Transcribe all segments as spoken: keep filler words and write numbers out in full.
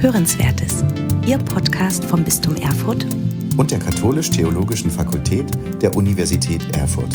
Hörenswertes, Ihr Podcast vom Bistum Erfurt und der Katholisch-Theologischen Fakultät der Universität Erfurt.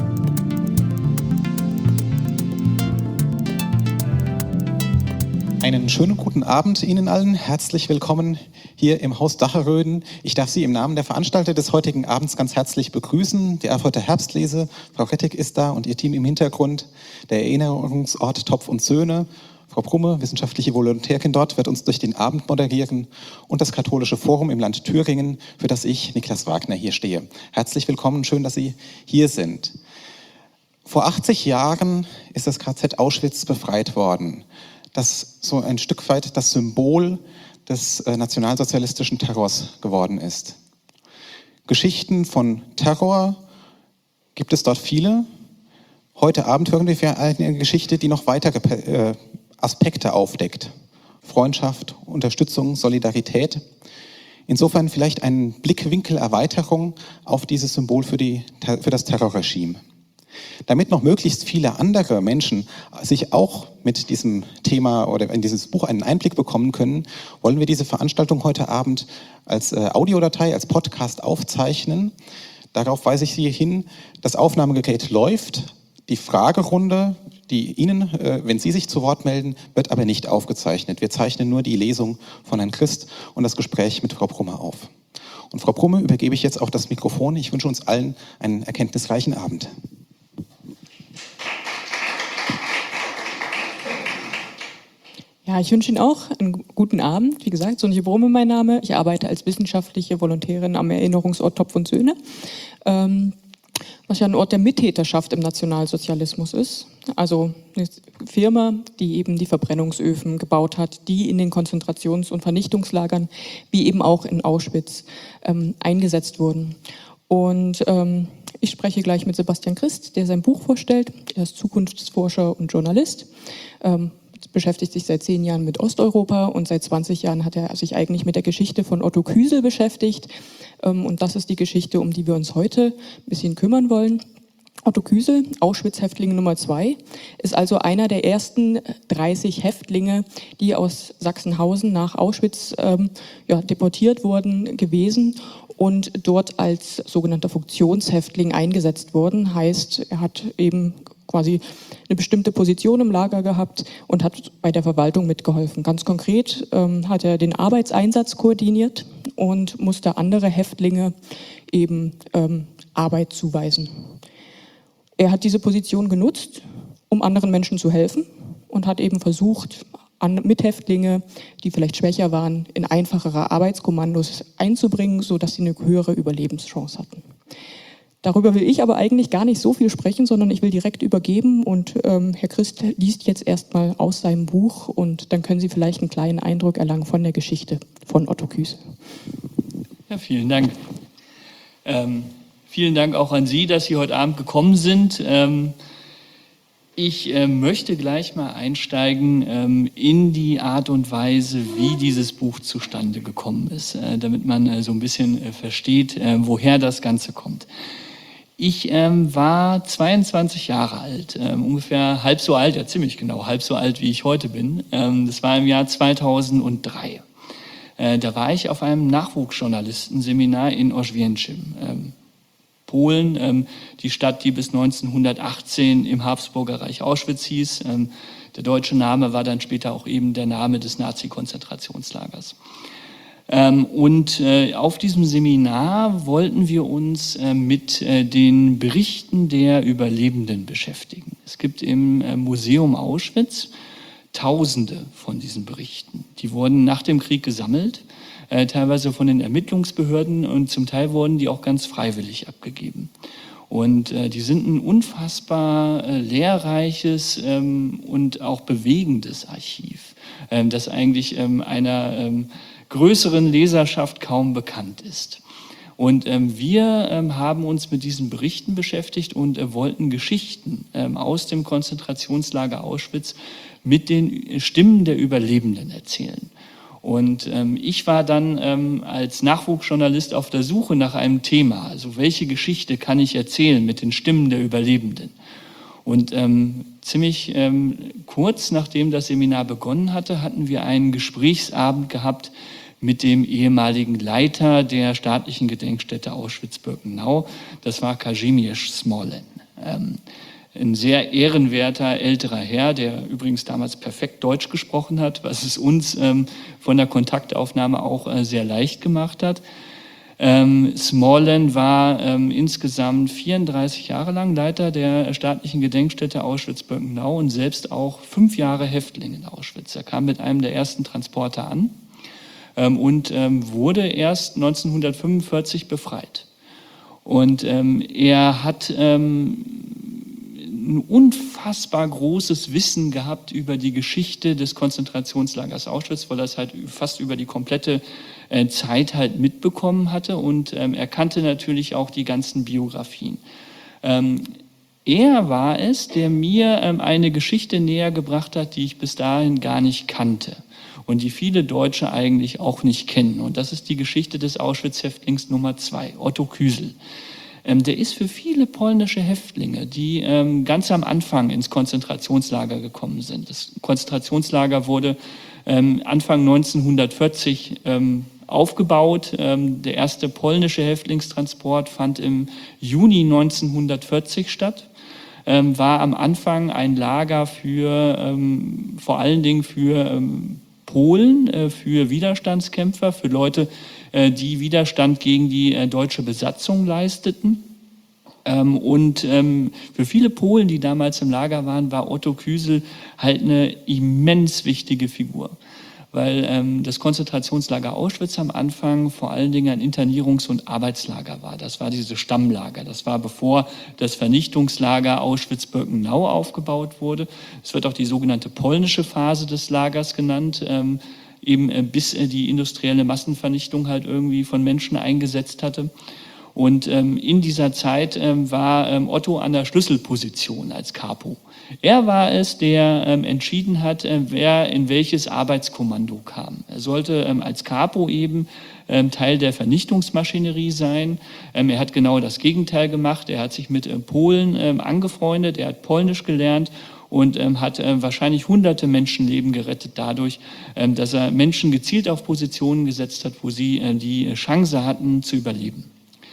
Einen schönen guten Abend Ihnen allen. Herzlich willkommen hier im Haus Dacheröden. Ich darf Sie im Namen der Veranstalter des heutigen Abends ganz herzlich begrüßen. Die Erfurter Herbstlese, Frau Rettig ist da und ihr Team im Hintergrund. Der Erinnerungsort Topf und Söhne. Frau Brumme, wissenschaftliche Volontärin dort, wird uns durch den Abend moderieren. Und das Katholische Forum im Land Thüringen, für das ich, Niklas Wagner, hier stehe. Herzlich willkommen, schön, dass Sie hier sind. Vor achtzig Jahren ist das K Z Auschwitz befreit worden, das so ein Stück weit das Symbol des äh, nationalsozialistischen Terrors geworden ist. Geschichten von Terror gibt es dort viele. Heute Abend hören wir eine Geschichte, die noch weitere äh, Aspekte aufdeckt. Freundschaft, Unterstützung, Solidarität. Insofern vielleicht eine Blickwinkelerweiterung auf dieses Symbol für, die, für das Terrorregime. Damit noch möglichst viele andere Menschen sich auch mit diesem Thema oder in dieses Buch einen Einblick bekommen können, wollen wir diese Veranstaltung heute Abend als äh, Audiodatei, als Podcast aufzeichnen. Darauf weise ich Sie hin, das Aufnahmegerät läuft. Die Fragerunde, die Ihnen, äh, wenn Sie sich zu Wort melden, wird aber nicht aufgezeichnet. Wir zeichnen nur die Lesung von Herrn Christ und das Gespräch mit Frau Brumme auf. Und Frau Brumme übergebe ich jetzt auch das Mikrofon. Ich wünsche uns allen einen erkenntnisreichen Abend. Ja, ich wünsche Ihnen auch einen guten Abend. Wie gesagt, Sonja Brumme mein Name. Ich arbeite als wissenschaftliche Volontärin am Erinnerungsort Topf und Söhne, ähm, was ja ein Ort der Mittäterschaft im Nationalsozialismus ist. Also eine Firma, die eben die Verbrennungsöfen gebaut hat, die in den Konzentrations- und Vernichtungslagern, wie eben auch in Auschwitz, ähm, eingesetzt wurden. Und ähm, ich spreche gleich mit Sebastian Christ, der sein Buch vorstellt. Er ist Zukunftsforscher und Journalist. Ähm, beschäftigt sich seit zehn Jahren mit Osteuropa und seit zwanzig Jahren hat er sich eigentlich mit der Geschichte von Otto Küsel beschäftigt. Und das ist die Geschichte, um die wir uns heute ein bisschen kümmern wollen. Otto Küsel, Auschwitz-Häftling Nummer zwei, ist also einer der ersten dreißig Häftlinge, die aus Sachsenhausen nach Auschwitz ähm, ja, deportiert wurden, gewesen und dort als sogenannter Funktionshäftling eingesetzt wurden. Heißt, er hat eben quasi eine bestimmte Position im Lager gehabt und hat bei der Verwaltung mitgeholfen. Ganz konkret ähm, hat er den Arbeitseinsatz koordiniert und musste andere Häftlinge eben ähm, Arbeit zuweisen. Er hat diese Position genutzt, um anderen Menschen zu helfen und hat eben versucht, an Mithäftlinge, die vielleicht schwächer waren, in einfachere Arbeitskommandos einzubringen, sodass sie eine höhere Überlebenschance hatten. Darüber will ich aber eigentlich gar nicht so viel sprechen, sondern ich will direkt übergeben und ähm, Herr Christ liest jetzt erstmal aus seinem Buch und dann können Sie vielleicht einen kleinen Eindruck erlangen von der Geschichte von Otto Küsel. Ja, vielen Dank. Ähm, vielen Dank auch an Sie, dass Sie heute Abend gekommen sind. Ähm, ich äh, möchte gleich mal einsteigen ähm, in die Art und Weise, wie dieses Buch zustande gekommen ist, äh, damit man äh, so ein bisschen äh, versteht, äh, woher das Ganze kommt. Ich ähm, war zweiundzwanzig Jahre alt, ähm, ungefähr halb so alt, ja ziemlich genau, halb so alt, wie ich heute bin. Ähm, das war im Jahr zweitausenddrei. Äh, da war ich auf einem Nachwuchsjournalistenseminar in Oświęcim, ähm, Polen, ähm, die Stadt, die bis neunzehnhundertachtzehn im Habsburger Reich Auschwitz hieß. Ähm, der deutsche Name war dann später auch eben der Name des Nazi-Konzentrationslagers. Ähm, und äh, auf diesem Seminar wollten wir uns äh, mit äh, den Berichten der Überlebenden beschäftigen. Es gibt im äh, Museum Auschwitz Tausende von diesen Berichten. Die wurden nach dem Krieg gesammelt, äh, teilweise von den Ermittlungsbehörden und zum Teil wurden die auch ganz freiwillig abgegeben. Und äh, die sind ein unfassbar äh, lehrreiches ähm, und auch bewegendes Archiv, ähm, das eigentlich ähm, einer ähm, größeren Leserschaft kaum bekannt ist. Und ähm, wir ähm, haben uns mit diesen Berichten beschäftigt und äh, wollten Geschichten ähm, aus dem Konzentrationslager Auschwitz mit den Stimmen der Überlebenden erzählen. Und ähm, ich war dann ähm, als Nachwuchsjournalist auf der Suche nach einem Thema. Also welche Geschichte kann ich erzählen mit den Stimmen der Überlebenden? Und ähm, ziemlich ähm, kurz nachdem das Seminar begonnen hatte, hatten wir einen Gesprächsabend gehabt mit dem ehemaligen Leiter der staatlichen Gedenkstätte Auschwitz-Birkenau. Das war Kazimierz Smoleń. Ähm, ein sehr ehrenwerter älterer Herr, der übrigens damals perfekt Deutsch gesprochen hat, was es uns ähm, von der Kontaktaufnahme auch äh, sehr leicht gemacht hat. Ähm, Smoleń war ähm, insgesamt vierunddreißig Jahre lang Leiter der staatlichen Gedenkstätte Auschwitz-Birkenau und selbst auch fünf Jahre Häftling in Auschwitz. Er kam mit einem der ersten Transporter an ähm, und ähm, wurde erst neunzehnhundertfünfundvierzig befreit. Und ähm, er hat ähm, ein unfassbar großes Wissen gehabt über die Geschichte des Konzentrationslagers Auschwitz, weil er es halt fast über die komplette äh, Zeit halt mitbekommen hatte und ähm, er kannte natürlich auch die ganzen Biografien. Ähm, er war es, der mir ähm, eine Geschichte näher gebracht hat, die ich bis dahin gar nicht kannte und die viele Deutsche eigentlich auch nicht kennen. Und das ist die Geschichte des Auschwitz-Häftlings Nummer zwei, Otto Küsel. Ähm, der ist für viele polnische Häftlinge, die ähm, ganz am Anfang ins Konzentrationslager gekommen sind. Das Konzentrationslager wurde ähm, Anfang neunzehnhundertvierzig ähm, aufgebaut. Ähm, der erste polnische Häftlingstransport fand im Juni neunzehnhundertvierzig statt. Ähm, war am Anfang ein Lager für, ähm, vor allen Dingen für ähm, Polen, äh, für Widerstandskämpfer, für Leute, äh, die Widerstand gegen die äh, deutsche Besatzung leisteten. Ähm, und ähm, für viele Polen, die damals im Lager waren, war Otto Küsel halt eine immens wichtige Figur. Weil ähm, das Konzentrationslager Auschwitz am Anfang vor allen Dingen ein Internierungs- und Arbeitslager war. Das war diese Stammlager. Das war bevor das Vernichtungslager Auschwitz-Birkenau aufgebaut wurde. Es wird auch die sogenannte polnische Phase des Lagers genannt, ähm, eben äh, bis äh, die industrielle Massenvernichtung halt irgendwie von Menschen eingesetzt hatte. Und ähm, in dieser Zeit ähm, war ähm, Otto an der Schlüsselposition als Kapo. Er war es, der ähm, entschieden hat, äh, wer in welches Arbeitskommando kam. Er sollte ähm, als Kapo eben ähm, Teil der Vernichtungsmaschinerie sein. Ähm, er hat genau das Gegenteil gemacht. Er hat sich mit äh, Polen ähm, angefreundet, er hat Polnisch gelernt und ähm, hat äh, wahrscheinlich hunderte Menschenleben gerettet dadurch, ähm, dass er Menschen gezielt auf Positionen gesetzt hat, wo sie äh, die Chance hatten zu überleben.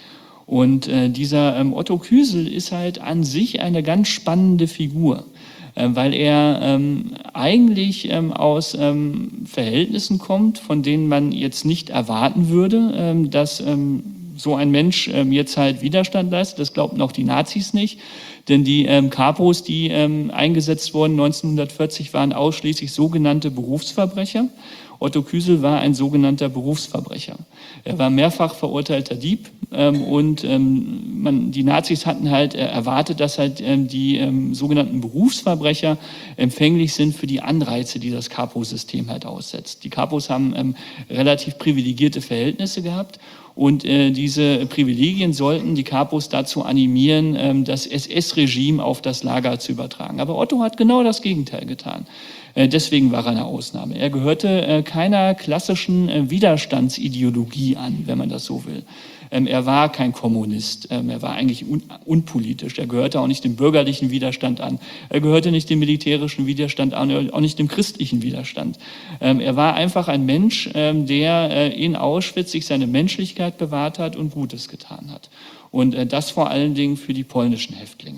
Und äh, dieser ähm, Otto Küsel ist halt an sich eine ganz spannende Figur, äh, weil er ähm, eigentlich ähm, aus ähm, Verhältnissen kommt, von denen man jetzt nicht erwarten würde, ähm, dass ähm, so ein Mensch ähm, jetzt halt Widerstand leistet. Das glaubten auch die Nazis nicht, denn die ähm, Kapos, die ähm, eingesetzt wurden neunzehnhundertvierzig, waren ausschließlich sogenannte Berufsverbrecher. Otto Küsel war ein sogenannter Berufsverbrecher. Er war mehrfach verurteilter Dieb ähm, und ähm, man, die Nazis hatten halt äh, erwartet, dass halt ähm, die ähm, sogenannten Berufsverbrecher empfänglich sind für die Anreize, die das Kapo-System halt aussetzt. Die Kapos haben ähm, relativ privilegierte Verhältnisse gehabt und äh, diese Privilegien sollten die Kapos dazu animieren, ähm, das S S-Regime auf das Lager zu übertragen. Aber Otto hat genau das Gegenteil getan. Äh, deswegen war er eine Ausnahme. Er gehörte äh, keiner klassischen äh, Widerstandsideologie an, wenn man das so will. Ähm, er war kein Kommunist, ähm, er war eigentlich un unpolitisch. Er gehörte auch nicht dem bürgerlichen Widerstand an. Er gehörte nicht dem militärischen Widerstand an, auch nicht dem christlichen Widerstand. Ähm, er war einfach ein Mensch, ähm, der äh, in Auschwitz sich seine Menschlichkeit bewahrt hat und Gutes getan hat. Und äh, das vor allen Dingen für die polnischen Häftlinge.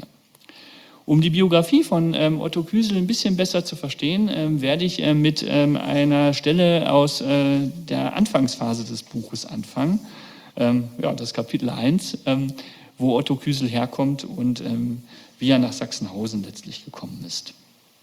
Um die Biografie von ähm, Otto Küsel ein bisschen besser zu verstehen, ähm, werde ich äh, mit ähm, einer Stelle aus äh, der Anfangsphase des Buches anfangen. Ähm, ja, das Kapitel eins, ähm, wo Otto Küsel herkommt und ähm, wie er nach Sachsenhausen letztlich gekommen ist.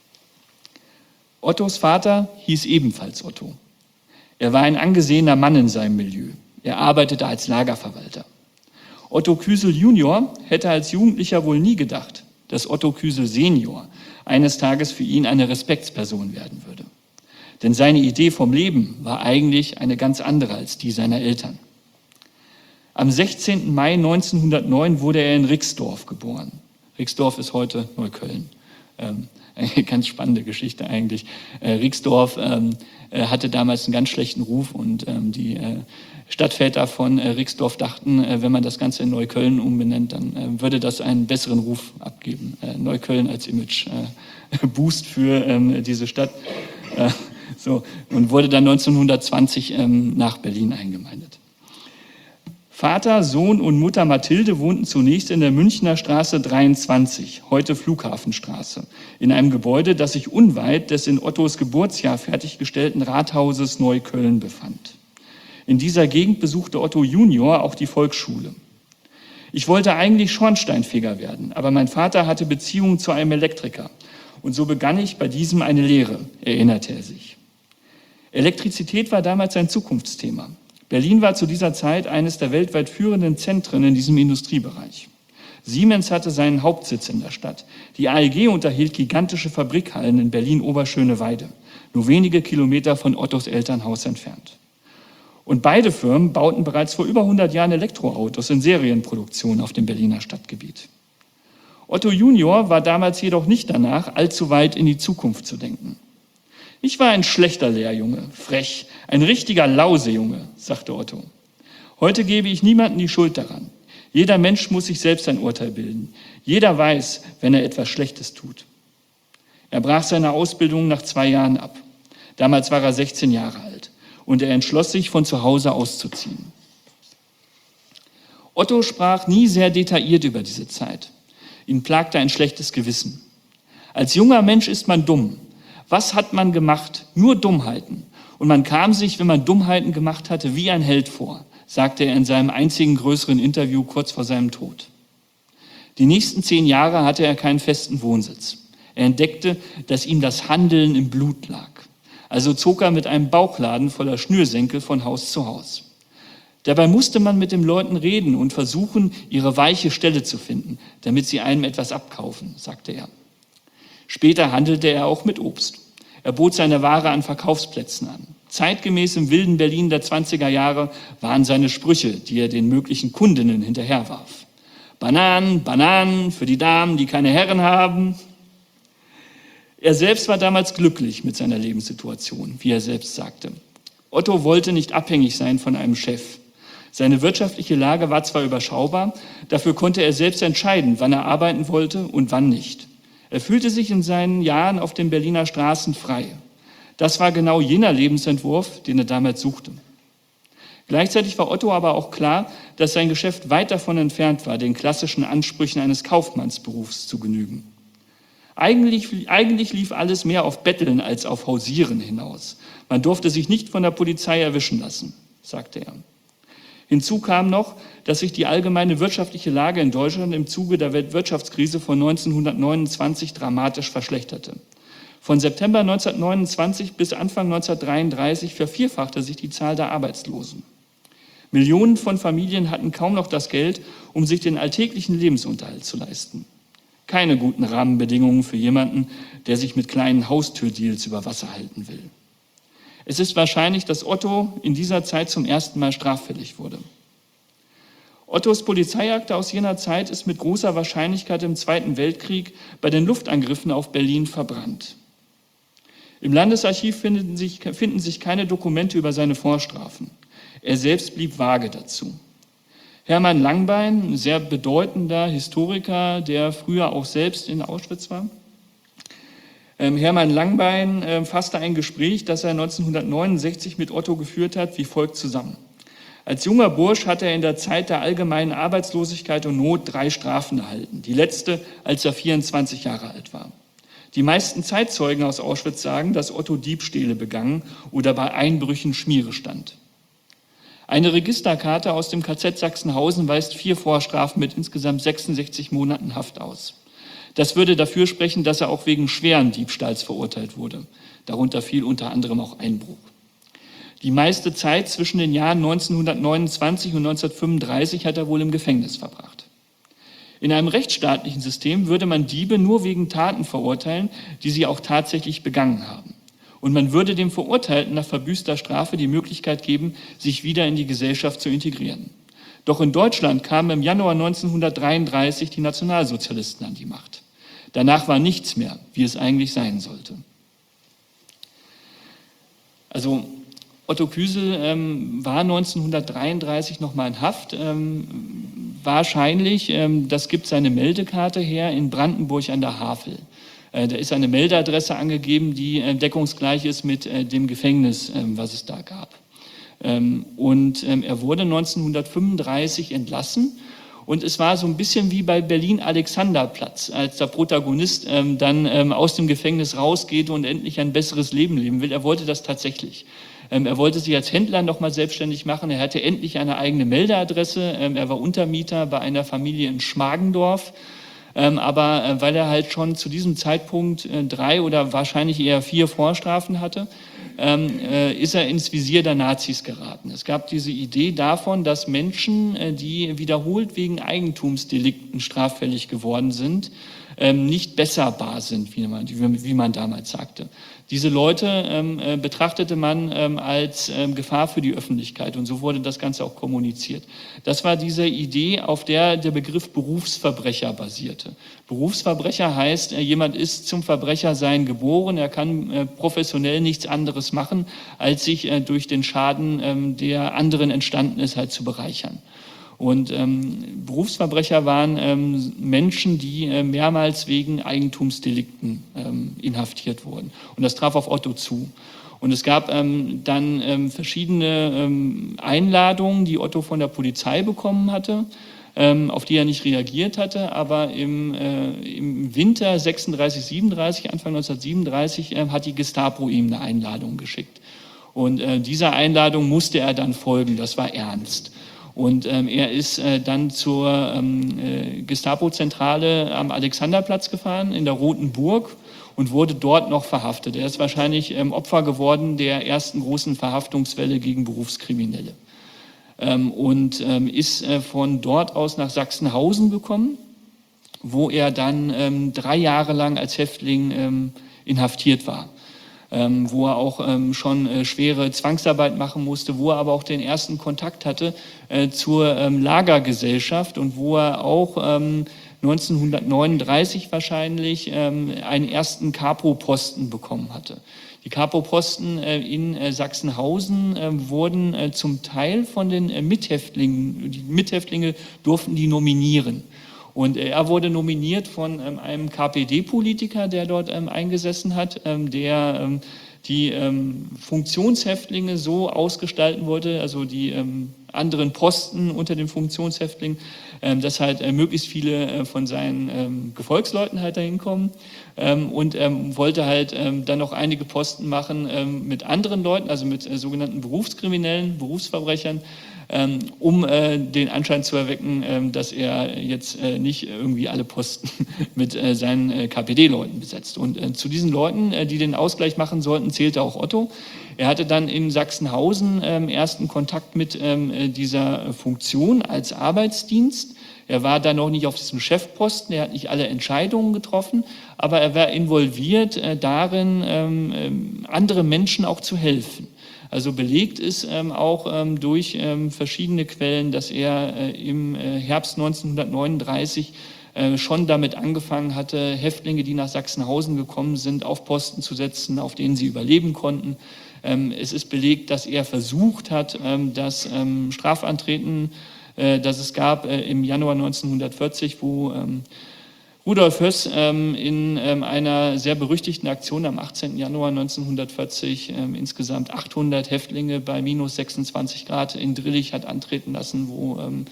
Ottos Vater hieß ebenfalls Otto. Er war ein angesehener Mann in seinem Milieu. Er arbeitete als Lagerverwalter. Otto Küsel Junior hätte als Jugendlicher wohl nie gedacht, dass Otto Küsel Senior eines Tages für ihn eine Respektsperson werden würde. Denn seine Idee vom Leben war eigentlich eine ganz andere als die seiner Eltern. Am sechzehnten Mai neunzehnhundertneun wurde er in Rixdorf geboren. Rixdorf ist heute Neukölln. Ähm, eine ganz spannende Geschichte eigentlich. Äh, Rixdorf ähm, äh, hatte damals einen ganz schlechten Ruf und ähm, die äh, Stadtväter von äh, Rixdorf dachten, äh, wenn man das Ganze in Neukölln umbenennt, dann äh, würde das einen besseren Ruf abgeben. Äh, Neukölln als Image-Boost äh, für ähm, diese Stadt. Äh, so, und wurde dann neunzehnhundertzwanzig ähm, nach Berlin eingemeindet. Vater, Sohn und Mutter Mathilde wohnten zunächst in der Münchner Straße dreiundzwanzig, heute Flughafenstraße, in einem Gebäude, das sich unweit des in Ottos Geburtsjahr fertiggestellten Rathauses Neukölln befand. In dieser Gegend besuchte Otto Junior auch die Volksschule. Ich wollte eigentlich Schornsteinfeger werden, aber mein Vater hatte Beziehungen zu einem Elektriker. Und so begann ich bei diesem eine Lehre, erinnerte er sich. Elektrizität war damals ein Zukunftsthema. Berlin war zu dieser Zeit eines der weltweit führenden Zentren in diesem Industriebereich. Siemens hatte seinen Hauptsitz in der Stadt. Die A E G unterhielt gigantische Fabrikhallen in Berlin-Oberschöneweide, nur wenige Kilometer von Ottos Elternhaus entfernt. Und beide Firmen bauten bereits vor über hundert Jahren Elektroautos in Serienproduktion auf dem Berliner Stadtgebiet. Otto Junior war damals jedoch nicht danach, allzu weit in die Zukunft zu denken. Ich war ein schlechter Lehrjunge, frech, ein richtiger Lausejunge, sagte Otto. Heute gebe ich niemandem die Schuld daran. Jeder Mensch muss sich selbst ein Urteil bilden. Jeder weiß, wenn er etwas Schlechtes tut. Er brach seine Ausbildung nach zwei Jahren ab. Damals war er sechzehn Jahre alt und er entschloss sich, von zu Hause auszuziehen. Otto sprach nie sehr detailliert über diese Zeit. Ihn plagte ein schlechtes Gewissen. Als junger Mensch ist man dumm. Was hat man gemacht? Nur Dummheiten. Und man kam sich, wenn man Dummheiten gemacht hatte, wie ein Held vor, sagte er in seinem einzigen größeren Interview kurz vor seinem Tod. Die nächsten zehn Jahre hatte er keinen festen Wohnsitz. Er entdeckte, dass ihm das Handeln im Blut lag. Also zog er mit einem Bauchladen voller Schnürsenkel von Haus zu Haus. Dabei musste man mit den Leuten reden und versuchen, ihre weiche Stelle zu finden, damit sie einem etwas abkaufen, sagte er. Später handelte er auch mit Obst. Er bot seine Ware an Verkaufsplätzen an. Zeitgemäß im wilden Berlin der zwanziger Jahre waren seine Sprüche, die er den möglichen Kundinnen hinterherwarf. Bananen, Bananen für die Damen, die keine Herren haben. Er selbst war damals glücklich mit seiner Lebenssituation, wie er selbst sagte. Otto wollte nicht abhängig sein von einem Chef. Seine wirtschaftliche Lage war zwar überschaubar, dafür konnte er selbst entscheiden, wann er arbeiten wollte und wann nicht. Er fühlte sich in seinen Jahren auf den Berliner Straßen frei. Das war genau jener Lebensentwurf, den er damals suchte. Gleichzeitig war Otto aber auch klar, dass sein Geschäft weit davon entfernt war, den klassischen Ansprüchen eines Kaufmannsberufs zu genügen. Eigentlich, eigentlich lief alles mehr auf Betteln als auf Hausieren hinaus. Man durfte sich nicht von der Polizei erwischen lassen, sagte er. Hinzu kam noch, dass sich die allgemeine wirtschaftliche Lage in Deutschland im Zuge der Weltwirtschaftskrise von neunzehnhundertneunundzwanzig dramatisch verschlechterte. Von September neunzehnhundertneunundzwanzig bis Anfang neunzehnhundertdreiunddreißig vervierfachte sich die Zahl der Arbeitslosen. Millionen von Familien hatten kaum noch das Geld, um sich den alltäglichen Lebensunterhalt zu leisten. Keine guten Rahmenbedingungen für jemanden, der sich mit kleinen Haustürdeals über Wasser halten will. Es ist wahrscheinlich, dass Otto in dieser Zeit zum ersten Mal straffällig wurde. Ottos Polizeiakte aus jener Zeit ist mit großer Wahrscheinlichkeit im Zweiten Weltkrieg bei den Luftangriffen auf Berlin verbrannt. Im Landesarchiv finden sich, finden sich keine Dokumente über seine Vorstrafen. Er selbst blieb vage dazu. Hermann Langbein, ein sehr bedeutender Historiker, der früher auch selbst in Auschwitz war, Hermann Langbein äh, fasste ein Gespräch, das er neunzehnhundertneunundsechzig mit Otto geführt hat, wie folgt zusammen. Als junger Bursch hatte er in der Zeit der allgemeinen Arbeitslosigkeit und Not drei Strafen erhalten. Die letzte, als er vierundzwanzig Jahre alt war. Die meisten Zeitzeugen aus Auschwitz sagen, dass Otto Diebstähle begangen oder bei Einbrüchen Schmiere stand. Eine Registerkarte aus dem K Z Sachsenhausen weist vier Vorstrafen mit insgesamt sechsundsechzig Monaten Haft aus. Das würde dafür sprechen, dass er auch wegen schweren Diebstahls verurteilt wurde. Darunter fiel unter anderem auch Einbruch. Die meiste Zeit zwischen den Jahren neunzehnhundertneunundzwanzig und neunzehnhundertfünfunddreißig hat er wohl im Gefängnis verbracht. In einem rechtsstaatlichen System würde man Diebe nur wegen Taten verurteilen, die sie auch tatsächlich begangen haben. Und man würde dem Verurteilten nach verbüßter Strafe die Möglichkeit geben, sich wieder in die Gesellschaft zu integrieren. Doch in Deutschland kamen im Januar neunzehnhundertdreiunddreißig die Nationalsozialisten an die Macht. Danach war nichts mehr, wie es eigentlich sein sollte. Also Otto Küsel ähm, war neunzehnhundertdreiunddreißig nochmal in Haft. Ähm, wahrscheinlich, ähm, das gibt seine Meldekarte her, in Brandenburg an der Havel. Äh, da ist eine Meldeadresse angegeben, die äh, deckungsgleich ist mit äh, dem Gefängnis, äh, was es da gab. Ähm, und ähm, er wurde neunzehnhundertfünfunddreißig entlassen. Und es war so ein bisschen wie bei Berlin-Alexanderplatz, als der Protagonist ähm, dann ähm, aus dem Gefängnis rausgeht und endlich ein besseres Leben leben will. Er wollte das tatsächlich. Ähm, er wollte sich als Händler nochmal selbstständig machen. Er hatte endlich eine eigene Meldeadresse. Ähm, er war Untermieter bei einer Familie in Schmargendorf. Ähm, aber äh, weil er halt schon zu diesem Zeitpunkt äh, drei oder wahrscheinlich eher vier Vorstrafen hatte, ähm, äh, ist er ins Visier der Nazis geraten. Es gab diese Idee davon, dass Menschen, äh, die wiederholt wegen Eigentumsdelikten straffällig geworden sind, ähm, nicht besserbar sind, wie man, wie man damals sagte. Diese Leute ähm, äh, betrachtete man ähm, als ähm, Gefahr für die Öffentlichkeit und so wurde das Ganze auch kommuniziert. Das war diese Idee, auf der der Begriff Berufsverbrecher basierte. Berufsverbrecher heißt, äh, jemand ist zum Verbrechersein geboren, er kann äh, professionell nichts anderes machen, als sich äh, durch den Schaden, ähm, der anderen entstanden ist, halt zu bereichern. Und ähm, Berufsverbrecher waren ähm, Menschen, die äh, mehrmals wegen Eigentumsdelikten ähm, inhaftiert wurden. Und das traf auf Otto zu. Und es gab ähm, dann ähm, verschiedene ähm, Einladungen, die Otto von der Polizei bekommen hatte, ähm, auf die er nicht reagiert hatte. Aber im, äh, im Winter sechsunddreißig, siebenunddreißig, Anfang neunzehnhundertsiebenunddreißig, äh, hat die Gestapo ihm eine Einladung geschickt. Und äh, dieser Einladung musste er dann folgen, das war ernst. Und ähm, er ist äh, dann zur ähm, äh, Gestapo-Zentrale am Alexanderplatz gefahren, in der Roten Burg, und wurde dort noch verhaftet. Er ist wahrscheinlich ähm, Opfer geworden der ersten großen Verhaftungswelle gegen Berufskriminelle. Ähm, und ähm, ist äh, von dort aus nach Sachsenhausen gekommen, wo er dann ähm, drei Jahre lang als Häftling ähm, inhaftiert war. Ähm, wo er auch ähm, schon äh, schwere Zwangsarbeit machen musste, wo er aber auch den ersten Kontakt hatte äh, zur ähm, Lagergesellschaft und wo er auch ähm, neunzehnhundertneununddreißig wahrscheinlich ähm, einen ersten Kapo-Posten bekommen hatte. Die Kapo-Posten äh, in äh, Sachsenhausen äh, wurden äh, zum Teil von den äh, Mithäftlingen, die Mithäftlinge durften die nominieren. Und er wurde nominiert von ähm, einem K P D-Politiker, der dort ähm, eingesessen hat, ähm, der ähm, die ähm, Funktionshäftlinge so ausgestalten wollte, also die ähm, anderen Posten unter den Funktionshäftlingen, ähm, dass halt äh, möglichst viele äh, von seinen ähm, Gefolgsleuten halt dahin kommen, ähm, und ähm, wollte halt ähm, dann noch einige Posten machen ähm, mit anderen Leuten, also mit äh, sogenannten Berufskriminellen, Berufsverbrechern, ähm, um äh, den Anschein zu erwecken, ähm, dass er jetzt äh, nicht irgendwie alle Posten mit äh, seinen äh, K P D-Leuten besetzt. Und äh, zu diesen Leuten, äh, die den Ausgleich machen sollten, zählte auch Otto. Er hatte dann in Sachsenhausen ähm, ersten Kontakt mit ähm, dieser Funktion als Arbeitsdienst. Er war da noch nicht auf diesem Chefposten, er hat nicht alle Entscheidungen getroffen, aber er war involviert äh, darin, ähm, ähm, andere Menschen auch zu helfen. Also belegt ist ähm, auch ähm, durch ähm, verschiedene Quellen, dass er äh, im äh, Herbst neunzehnhundertneununddreißig äh, schon damit angefangen hatte, Häftlinge, die nach Sachsenhausen gekommen sind, auf Posten zu setzen, auf denen sie überleben konnten. Ähm, es ist belegt, dass er versucht hat, ähm, das ähm, Strafantreten, äh, das es gab äh, im Januar neunzehnhundertvierzig, wo ähm, Rudolf Höss ähm, in ähm, einer sehr berüchtigten Aktion am achtzehnten Januar neunzehnhundertvierzig ähm, insgesamt achthundert Häftlinge bei minus sechsundzwanzig Grad in Drillich hat antreten lassen, wo ähm,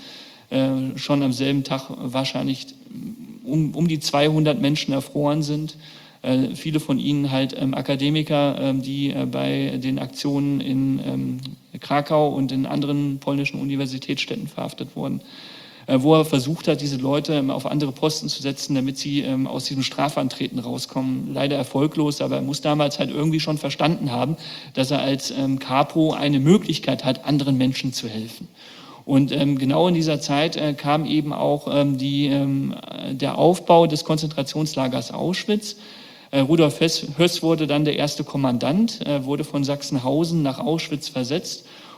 äh, schon am selben Tag wahrscheinlich um, um die zweihundert Menschen erfroren sind. Äh, viele von ihnen halt ähm, Akademiker, ähm, die äh, bei den Aktionen in ähm, Krakau und in anderen polnischen Universitätsstädten verhaftet wurden, äh, wo er versucht hat, diese Leute ähm, auf andere Posten zu setzen, damit sie ähm, aus diesem Strafantreten rauskommen. Leider erfolglos, aber er muss damals halt irgendwie schon verstanden haben, dass er als ähm, Capo eine Möglichkeit hat, anderen Menschen zu helfen. Und ähm, genau in dieser Zeit äh, kam eben auch ähm, die, ähm, der Aufbau des Konzentrationslagers Auschwitz. Äh, Rudolf Höss, Höss wurde dann der erste Kommandant, äh, wurde von Sachsenhausen nach Auschwitz versetzt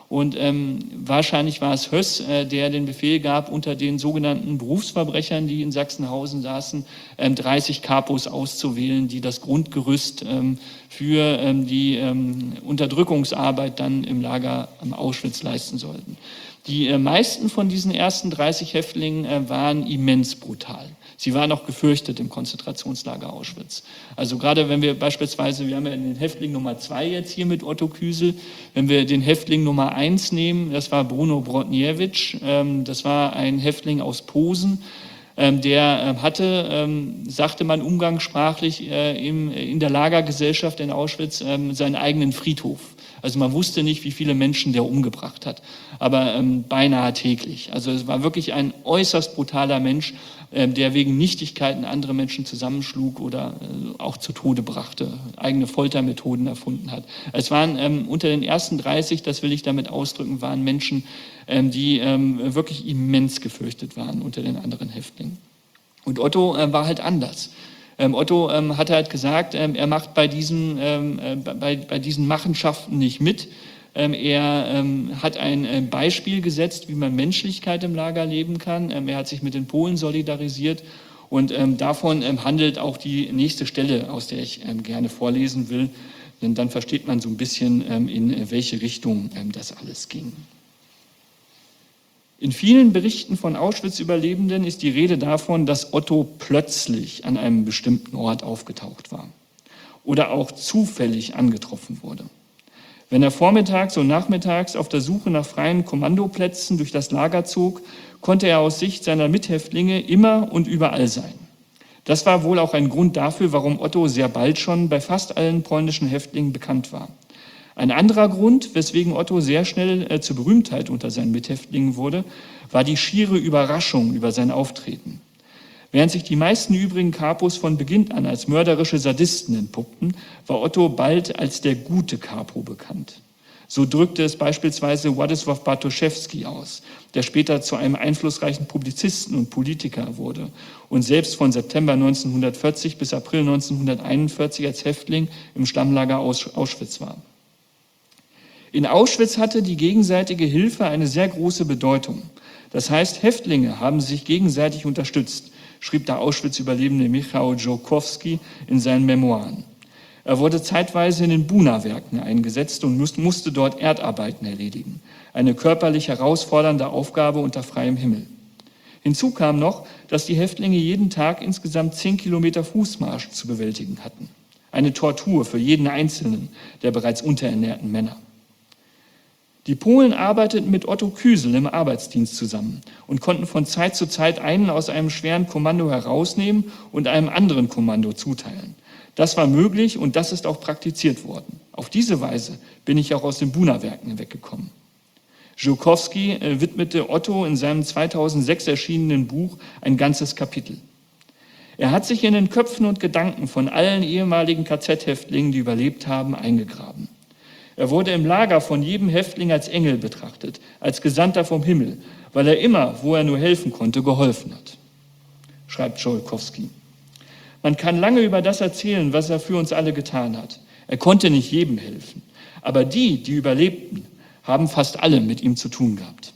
Und ähm, wahrscheinlich war es Höss, äh, der den Befehl gab, unter den sogenannten Berufsverbrechern, die in Sachsenhausen saßen, ähm, dreißig Kapos auszuwählen, die das Grundgerüst ähm, für ähm, die ähm, Unterdrückungsarbeit dann im Lager am Auschwitz leisten sollten. Die äh, meisten von diesen ersten dreißig Häftlingen äh, waren immens brutal. Sie waren auch gefürchtet im Konzentrationslager Auschwitz. Also gerade wenn wir beispielsweise, wir haben ja den Häftling Nummer zwei jetzt hier mit Otto Küsel, wenn wir den Häftling Nummer eins nehmen, das war Bruno Brodniewicz, ähm, das war ein Häftling aus Posen, ähm, der äh, hatte, ähm, sagte man umgangssprachlich, äh, im, in der Lagergesellschaft in Auschwitz ähm, seinen eigenen Friedhof. Also man wusste nicht, wie viele Menschen der umgebracht hat, aber ähm, beinahe täglich. Also es war wirklich ein äußerst brutaler Mensch, äh, der wegen Nichtigkeiten andere Menschen zusammenschlug oder äh, auch zu Tode brachte, eigene Foltermethoden erfunden hat. Es waren ähm, unter den ersten dreißig, das will ich damit ausdrücken, waren Menschen, ähm, die ähm, wirklich immens gefürchtet waren unter den anderen Häftlingen. Und Otto äh, war halt anders. Ähm, Otto ähm, hat halt gesagt, ähm, er macht bei diesen, ähm, äh, bei, bei diesen Machenschaften nicht mit. Ähm, er ähm, hat ein äh, Beispiel gesetzt, wie man Menschlichkeit im Lager leben kann. Ähm, er hat sich mit den Polen solidarisiert und ähm, davon ähm, handelt auch die nächste Stelle, aus der ich ähm, gerne vorlesen will. Denn dann versteht man so ein bisschen, ähm, in welche Richtung ähm, das alles ging. In vielen Berichten von Auschwitz-Überlebenden ist die Rede davon, dass Otto plötzlich an einem bestimmten Ort aufgetaucht war oder auch zufällig angetroffen wurde. Wenn er vormittags und nachmittags auf der Suche nach freien Kommandoplätzen durch das Lager zog, konnte er aus Sicht seiner Mithäftlinge immer und überall sein. Das war wohl auch ein Grund dafür, warum Otto sehr bald schon bei fast allen polnischen Häftlingen bekannt war. Ein anderer Grund, weswegen Otto sehr schnell äh, zur Berühmtheit unter seinen Mithäftlingen wurde, war die schiere Überraschung über sein Auftreten. Während sich die meisten übrigen Kapos von Beginn an als mörderische Sadisten entpuppten, war Otto bald als der gute Kapo bekannt. So drückte es beispielsweise Władysław Bartoszewski aus, der später zu einem einflussreichen Publizisten und Politiker wurde und selbst von September neunzehnhundertvierzig bis April neunzehnhunderteinundvierzig als Häftling im Stammlager Auschwitz war. In Auschwitz hatte die gegenseitige Hilfe eine sehr große Bedeutung. Das heißt, Häftlinge haben sich gegenseitig unterstützt, schrieb der Auschwitz-Überlebende Michał Żołkowski in seinen Memoiren. Er wurde zeitweise in den Buna-Werken eingesetzt und musste dort Erdarbeiten erledigen. Eine körperlich herausfordernde Aufgabe unter freiem Himmel. Hinzu kam noch, dass die Häftlinge jeden Tag insgesamt zehn Kilometer Fußmarsch zu bewältigen hatten. Eine Tortur für jeden Einzelnen der bereits unterernährten Männer. Die Polen arbeiteten mit Otto Küsel im Arbeitsdienst zusammen und konnten von Zeit zu Zeit einen aus einem schweren Kommando herausnehmen und einem anderen Kommando zuteilen. Das war möglich und das ist auch praktiziert worden. Auf diese Weise bin ich auch aus den Buna-Werken weggekommen. Żołkowski äh, widmete Otto in seinem zweitausendsechs erschienenen Buch ein ganzes Kapitel. Er hat sich in den Köpfen und Gedanken von allen ehemaligen K Z-Häftlingen, die überlebt haben, eingegraben. Er wurde im Lager von jedem Häftling als Engel betrachtet, als Gesandter vom Himmel, weil er immer, wo er nur helfen konnte, geholfen hat, schreibt Żołkowski. Man kann lange über das erzählen, was er für uns alle getan hat. Er konnte nicht jedem helfen, aber die, die überlebten, haben fast alle mit ihm zu tun gehabt.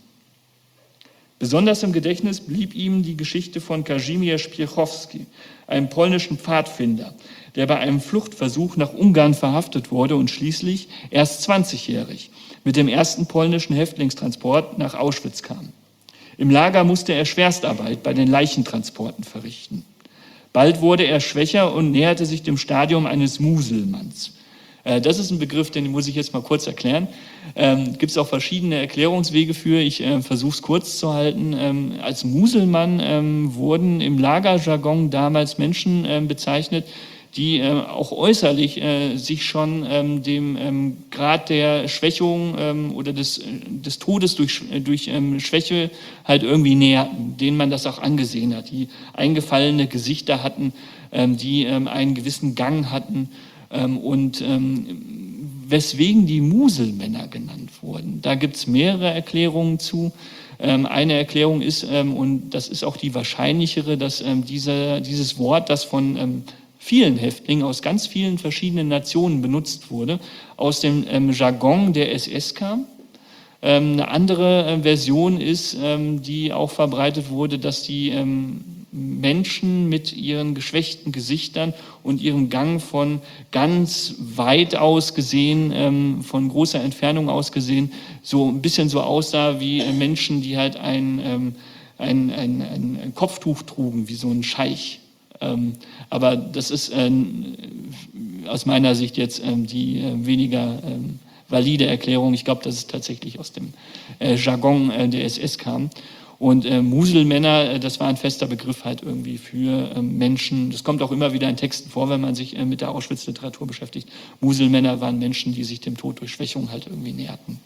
Besonders im Gedächtnis blieb ihm die Geschichte von Kazimierz Spiechowski, einem polnischen Pfadfinder, der bei einem Fluchtversuch nach Ungarn verhaftet wurde und schließlich erst zwanzigjährig mit dem ersten polnischen Häftlingstransport nach Auschwitz kam. Im Lager musste er Schwerstarbeit bei den Leichentransporten verrichten. Bald wurde er schwächer und näherte sich dem Stadium eines Muselmanns. Das ist ein Begriff, den muss ich jetzt mal kurz erklären. Ähm, gibt es auch verschiedene Erklärungswege für. Ich äh, versuche es kurz zu halten. Ähm, als Muselmann ähm, wurden im Lagerjargon damals Menschen äh, bezeichnet, die äh, auch äußerlich äh, sich schon ähm, dem ähm, Grad der Schwächung ähm, oder des, des Todes durch, durch ähm, Schwäche halt irgendwie näherten, denen man das auch angesehen hat, die eingefallene Gesichter hatten, ähm, die ähm, einen gewissen Gang hatten ähm, und ähm, weswegen die Muselmänner genannt wurden. Da gibt es mehrere Erklärungen zu. Ähm, eine Erklärung ist, ähm, und das ist auch die wahrscheinlichere, dass ähm, diese, dieses Wort, das von ähm, vielen Häftlingen aus ganz vielen verschiedenen Nationen benutzt wurde, aus dem ähm, Jargon der S S kam. Ähm, eine andere äh, Version ist, ähm, die auch verbreitet wurde, dass die ähm, Menschen mit ihren geschwächten Gesichtern und ihrem Gang von ganz weit aus gesehen, ähm, von großer Entfernung aus gesehen, so ein bisschen so aussah wie äh, Menschen, die halt ein, ähm, ein, ein, ein, ein Kopftuch trugen, wie so ein Scheich. Ähm, aber das ist äh, aus meiner Sicht jetzt ähm, die äh, weniger ähm, valide Erklärung. Ich glaube, dass es tatsächlich aus dem äh, Jargon äh, der S S kam. Und äh, Muselmänner, äh, das war ein fester Begriff halt irgendwie für äh, Menschen. Das kommt auch immer wieder in Texten vor, wenn man sich äh, mit der Auschwitz-Literatur beschäftigt. Muselmänner waren Menschen, die sich dem Tod durch Schwächung halt irgendwie näherten.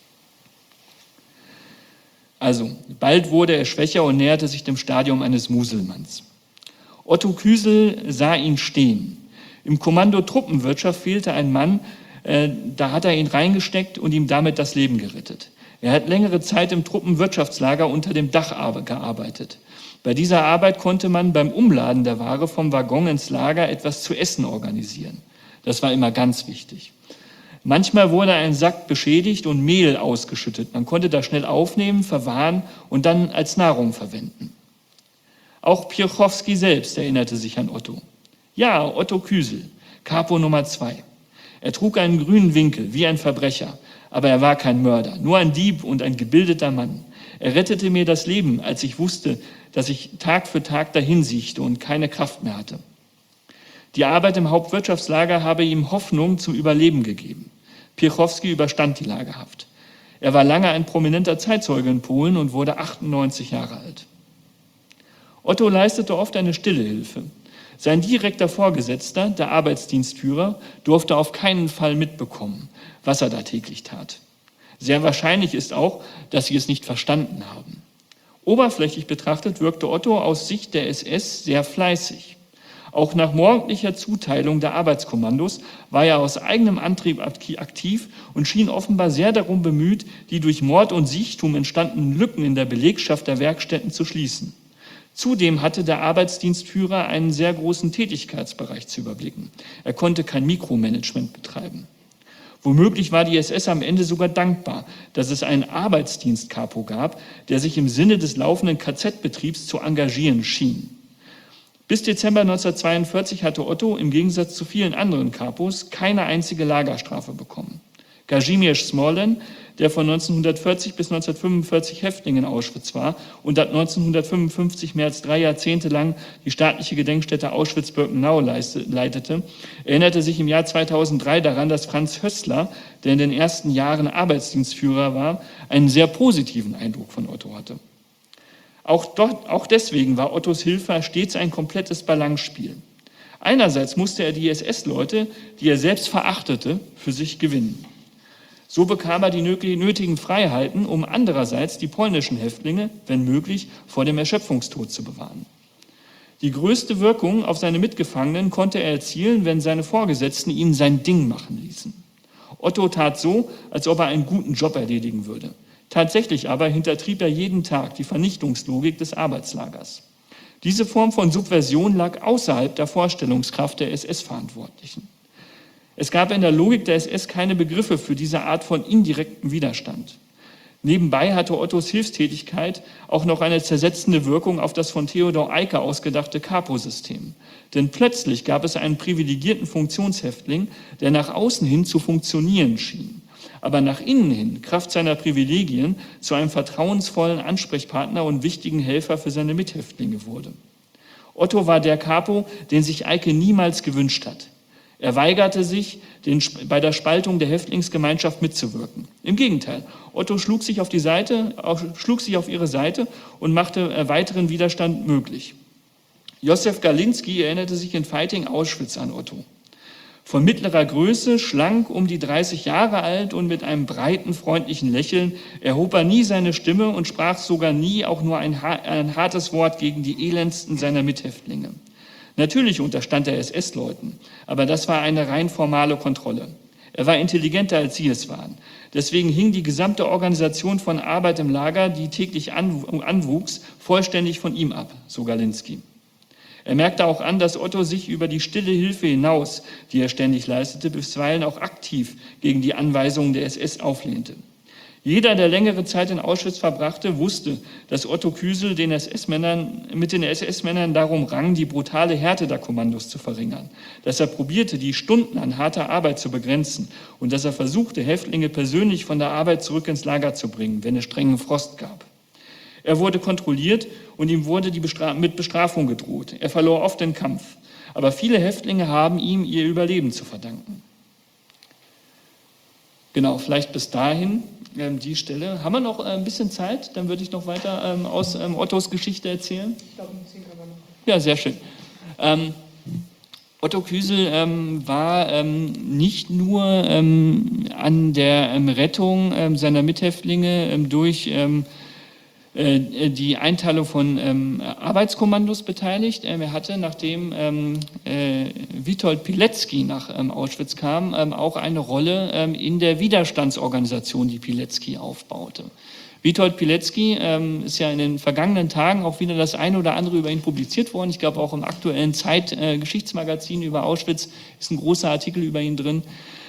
Also, bald wurde er schwächer und näherte sich dem Stadium eines Muselmanns. Otto Küsel sah ihn stehen. Im Kommando Truppenwirtschaft fehlte ein Mann, äh, da hat er ihn reingesteckt und ihm damit das Leben gerettet. Er hat längere Zeit im Truppenwirtschaftslager unter dem Dach gearbeitet. Bei dieser Arbeit konnte man beim Umladen der Ware vom Waggon ins Lager etwas zu essen organisieren. Das war immer ganz wichtig. Manchmal wurde ein Sack beschädigt und Mehl ausgeschüttet. Man konnte das schnell aufnehmen, verwahren und dann als Nahrung verwenden. Auch Piotrowski selbst erinnerte sich an Otto. Ja, Otto Küsel, Kapo Nummer zwei. Er trug einen grünen Winkel, wie ein Verbrecher. Aber er war kein Mörder, nur ein Dieb und ein gebildeter Mann. Er rettete mir das Leben, als ich wusste, dass ich Tag für Tag dahinsiechte und keine Kraft mehr hatte. Die Arbeit im Hauptwirtschaftslager habe ihm Hoffnung zum Überleben gegeben. Piotrowski überstand die Lagerhaft. Er war lange ein prominenter Zeitzeuge in Polen und wurde achtundneunzig Jahre alt. Otto leistete oft eine stille Hilfe. Sein direkter Vorgesetzter, der Arbeitsdienstführer, durfte auf keinen Fall mitbekommen, was er da täglich tat. Sehr wahrscheinlich ist auch, dass sie es nicht verstanden haben. Oberflächlich betrachtet wirkte Otto aus Sicht der S S sehr fleißig. Auch nach morgendlicher Zuteilung der Arbeitskommandos war er aus eigenem Antrieb aktiv und schien offenbar sehr darum bemüht, die durch Mord und Siechtum entstandenen Lücken in der Belegschaft der Werkstätten zu schließen. Zudem hatte der Arbeitsdienstführer einen sehr großen Tätigkeitsbereich zu überblicken. Er konnte kein Mikromanagement betreiben. Womöglich war die S S am Ende sogar dankbar, dass es einen Arbeitsdienstkapo gab, der sich im Sinne des laufenden K Z-Betriebs zu engagieren schien. Bis Dezember neunzehnhundertzweiundvierzig hatte Otto im Gegensatz zu vielen anderen Kapos keine einzige Lagerstrafe bekommen. Kazimierz Smolen, der von neunzehnhundertvierzig bis neunzehnhundertfünfundvierzig Häftling in Auschwitz war und ab neunzehnhundertfünfundfünfzig mehr als drei Jahrzehnte lang die staatliche Gedenkstätte Auschwitz-Birkenau leitete, erinnerte sich im Jahr zweitausenddrei daran, dass Franz Hössler, der in den ersten Jahren Arbeitsdienstführer war, einen sehr positiven Eindruck von Otto hatte. Auch, dort, auch deswegen war Ottos Hilfe stets ein komplettes Balancespiel. Einerseits musste er die S S-Leute, die er selbst verachtete, für sich gewinnen. So bekam er die nötigen Freiheiten, um andererseits die polnischen Häftlinge, wenn möglich, vor dem Erschöpfungstod zu bewahren. Die größte Wirkung auf seine Mitgefangenen konnte er erzielen, wenn seine Vorgesetzten ihn sein Ding machen ließen. Otto tat so, als ob er einen guten Job erledigen würde. Tatsächlich aber hintertrieb er jeden Tag die Vernichtungslogik des Arbeitslagers. Diese Form von Subversion lag außerhalb der Vorstellungskraft der S S-Verantwortlichen. Es gab in der Logik der S S keine Begriffe für diese Art von indirektem Widerstand. Nebenbei hatte Ottos Hilfstätigkeit auch noch eine zersetzende Wirkung auf das von Theodor Eicke ausgedachte Kapo-System. Denn plötzlich gab es einen privilegierten Funktionshäftling, der nach außen hin zu funktionieren schien, aber nach innen hin, Kraft seiner Privilegien, zu einem vertrauensvollen Ansprechpartner und wichtigen Helfer für seine Mithäftlinge wurde. Otto war der Kapo, den sich Eicke niemals gewünscht hat. Er weigerte sich, den, bei der Spaltung der Häftlingsgemeinschaft mitzuwirken. Im Gegenteil, Otto schlug sich auf die Seite, schlug sich auf ihre Seite und machte weiteren Widerstand möglich. Josef Galinski erinnerte sich in Feiting Auschwitz an Otto. Von mittlerer Größe, schlank, um die dreißig Jahre alt und mit einem breiten, freundlichen Lächeln erhob er nie seine Stimme und sprach sogar nie auch nur ein, ein hartes Wort gegen die elendsten seiner Mithäftlinge. Natürlich unterstand er S S-Leuten, aber das war eine rein formale Kontrolle. Er war intelligenter, als sie es waren. Deswegen hing die gesamte Organisation von Arbeit im Lager, die täglich anwuchs, vollständig von ihm ab, so Galinski. Er merkte auch an, dass Otto sich über die stille Hilfe hinaus, die er ständig leistete, bisweilen auch aktiv gegen die Anweisungen der S S auflehnte. Jeder, der längere Zeit in Auschwitz verbrachte, wusste, dass Otto Küsel den S S-Männern, mit den S S-Männern darum rang, die brutale Härte der Kommandos zu verringern, dass er probierte, die Stunden an harter Arbeit zu begrenzen und dass er versuchte, Häftlinge persönlich von der Arbeit zurück ins Lager zu bringen, wenn es strengen Frost gab. Er wurde kontrolliert und ihm wurde die Bestra- mit Bestrafung gedroht. Er verlor oft den Kampf, aber viele Häftlinge haben ihm ihr Überleben zu verdanken. Genau, vielleicht bis dahin ähm, die Stelle. Haben wir noch äh, ein bisschen Zeit? Dann würde ich noch weiter ähm, aus ähm, Ottos Geschichte erzählen. Ich glaube, ein bisschen können wir noch. Ja, sehr schön. Ähm, Otto Küsel ähm, war ähm, nicht nur ähm, an der ähm, Rettung ähm, seiner Mithäftlinge ähm, durch ähm, äh, die Einteilung von ähm, Arbeitskommandos beteiligt. Ähm, er hatte, nachdem ähm, äh, Witold Pilecki nach ähm, Auschwitz kam, ähm, auch eine Rolle ähm, in der Widerstandsorganisation, die Pilecki aufbaute. Witold Pilecki ähm, ist ja in den vergangenen Tagen auch wieder das eine oder andere über ihn publiziert worden. Ich glaube, auch im aktuellen Zeit-Geschichtsmagazin äh, über Auschwitz ist ein großer Artikel über ihn drin.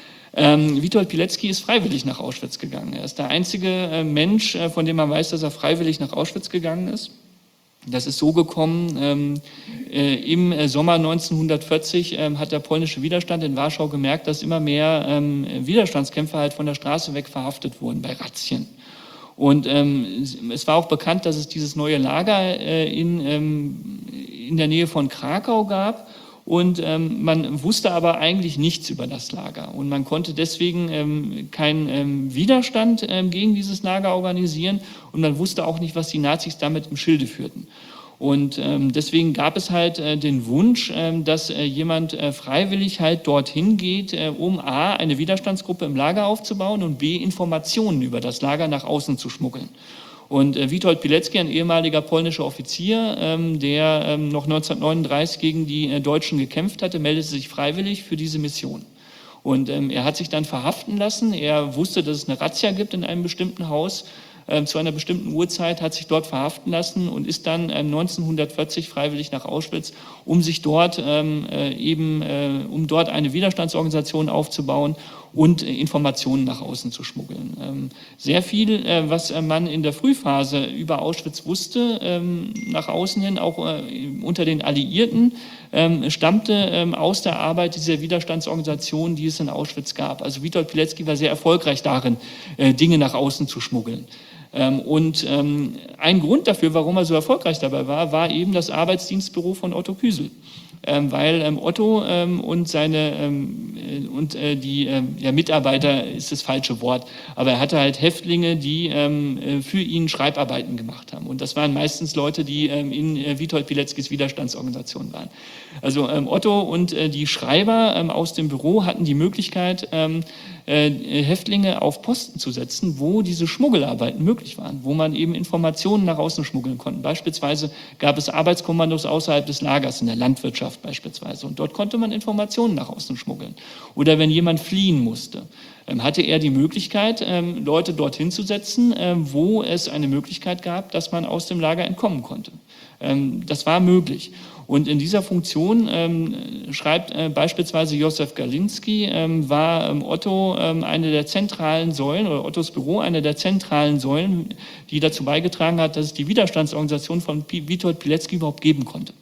Ähm, Witold Pilecki ist freiwillig nach Auschwitz gegangen. Er ist der einzige äh, Mensch, äh, von dem man weiß, dass er freiwillig nach Auschwitz gegangen ist. Das ist so gekommen, ähm, äh, im äh, Sommer neunzehnhundertvierzig ähm, hat der polnische Widerstand in Warschau gemerkt, dass immer mehr ähm, Widerstandskämpfer halt von der Straße weg verhaftet wurden bei Razzien. Und ähm, es war auch bekannt, dass es dieses neue Lager äh, in, ähm, in der Nähe von Krakau gab. Und ähm, man wusste aber eigentlich nichts über das Lager. Und man konnte deswegen ähm, keinen ähm, Widerstand ähm, gegen dieses Lager organisieren. Und man wusste auch nicht, was die Nazis damit im Schilde führten. Und ähm, deswegen gab es halt äh, den Wunsch, äh, dass äh, jemand äh, freiwillig halt dorthin geht, äh, um a. eine Widerstandsgruppe im Lager aufzubauen und b. Informationen über das Lager nach außen zu schmuggeln. Und äh, Witold Pilecki, ein ehemaliger polnischer Offizier, ähm, der ähm, noch neunzehnhundertneununddreißig gegen die äh, Deutschen gekämpft hatte, meldete sich freiwillig für diese Mission. Und ähm, er hat sich dann verhaften lassen. Er wusste, dass es eine Razzia gibt in einem bestimmten Haus äh, zu einer bestimmten Uhrzeit, hat sich dort verhaften lassen und ist dann äh, neunzehnhundertvierzig freiwillig nach Auschwitz, um sich dort ähm, äh, eben, äh, um dort eine Widerstandsorganisation aufzubauen und Informationen nach außen zu schmuggeln. Ähm, sehr viel, äh, was äh, man in der Frühphase über Auschwitz wusste, ähm, nach außen hin, auch äh, unter den Alliierten, ähm, stammte ähm, aus der Arbeit dieser Widerstandsorganisation, die es in Auschwitz gab. Also Witold Pilecki war sehr erfolgreich darin, äh, Dinge nach außen zu schmuggeln. Ähm, und ähm, ein Grund dafür, warum er so erfolgreich dabei war, war eben das Arbeitsdienstbüro von Otto Küsel. Ähm, weil ähm, Otto ähm, und seine ähm, äh, und äh, die äh, ja, Mitarbeiter ist das falsche Wort, aber er hatte halt Häftlinge, die ähm, äh, für ihn Schreibarbeiten gemacht haben. Und das waren meistens Leute, die ähm, in äh, Witold Pileckis Widerstandsorganisation waren. Also ähm, Otto und äh, die Schreiber ähm, aus dem Büro hatten die Möglichkeit, ähm, äh, Häftlinge auf Posten zu setzen, wo diese Schmuggelarbeiten möglich waren, wo man eben Informationen nach außen schmuggeln konnte. Beispielsweise gab es Arbeitskommandos außerhalb des Lagers, in der Landwirtschaft beispielsweise. Und dort konnte man Informationen nach außen schmuggeln. Oder wenn jemand fliehen musste, ähm, hatte er die Möglichkeit, ähm, Leute dorthin zu setzen, ähm, wo es eine Möglichkeit gab, dass man aus dem Lager entkommen konnte. Ähm, das war möglich. Und in dieser Funktion, ähm, schreibt äh, beispielsweise Josef Galinski, ähm, war ähm, Otto ähm, eine der zentralen Säulen, oder Ottos Büro eine der zentralen Säulen, die dazu beigetragen hat, dass es die Widerstandsorganisation von P- Witold Pilecki überhaupt geben konnte.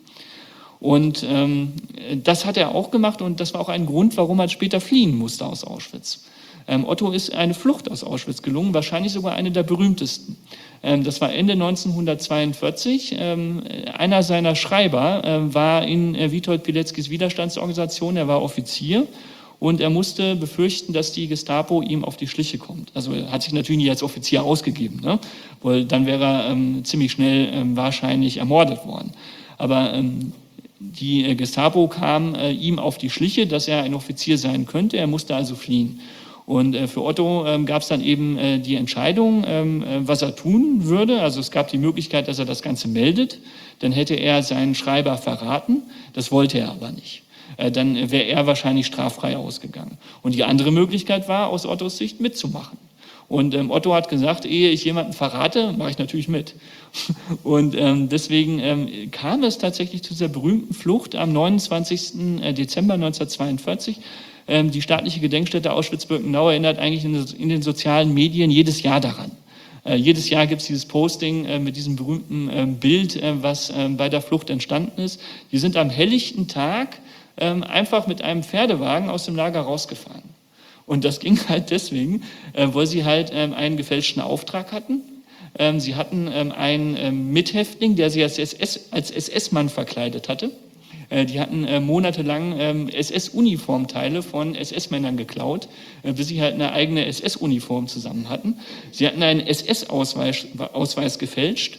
Und ähm, das hat er auch gemacht und das war auch ein Grund, warum er später fliehen musste aus Auschwitz. Ähm, Otto ist eine Flucht aus Auschwitz gelungen, wahrscheinlich sogar eine der berühmtesten. Ähm, das war Ende neunzehnhundertzweiundvierzig. Ähm, einer seiner Schreiber äh, war in äh, Witold Pileckis Widerstandsorganisation, er war Offizier und er musste befürchten, dass die Gestapo ihm auf die Schliche kommt. Also er hat sich natürlich nicht als Offizier ausgegeben, ne? Weil dann wäre er ähm, ziemlich schnell ähm, wahrscheinlich ermordet worden. Aber ähm, die äh, Gestapo kam äh, ihm auf die Schliche, dass er ein Offizier sein könnte. Er musste also fliehen. Und äh, für Otto ähm, gab es dann eben äh, die Entscheidung, ähm, äh, was er tun würde. Also es gab die Möglichkeit, dass er das Ganze meldet. Dann hätte er seinen Schreiber verraten. Das wollte er aber nicht. Äh, dann wäre er wahrscheinlich straffrei ausgegangen. Und die andere Möglichkeit war, aus Ottos Sicht mitzumachen. Und ähm, Otto hat gesagt, ehe ich jemanden verrate, mache ich natürlich mit. Und ähm, deswegen ähm, kam es tatsächlich zu dieser berühmten Flucht am neunundzwanzigsten Dezember neunzehnhundertzweiundvierzig. Ähm, die staatliche Gedenkstätte Auschwitz-Birkenau erinnert eigentlich in, in den sozialen Medien jedes Jahr daran. Äh, jedes Jahr gibt es dieses Posting äh, mit diesem berühmten äh, Bild, äh, was äh, bei der Flucht entstanden ist. Die sind am helllichten Tag äh, einfach mit einem Pferdewagen aus dem Lager rausgefahren. Und das ging halt deswegen, äh, weil sie halt ähm, einen gefälschten Auftrag hatten. Ähm, sie hatten ähm, einen ähm, Mithäftling, der sie als S S, als S S-Mann verkleidet hatte. Äh, die hatten äh, monatelang ähm, S S-Uniformteile von S S-Männern geklaut, äh, bis sie halt eine eigene S S-Uniform zusammen hatten. Sie hatten einen S S-Ausweis Ausweis gefälscht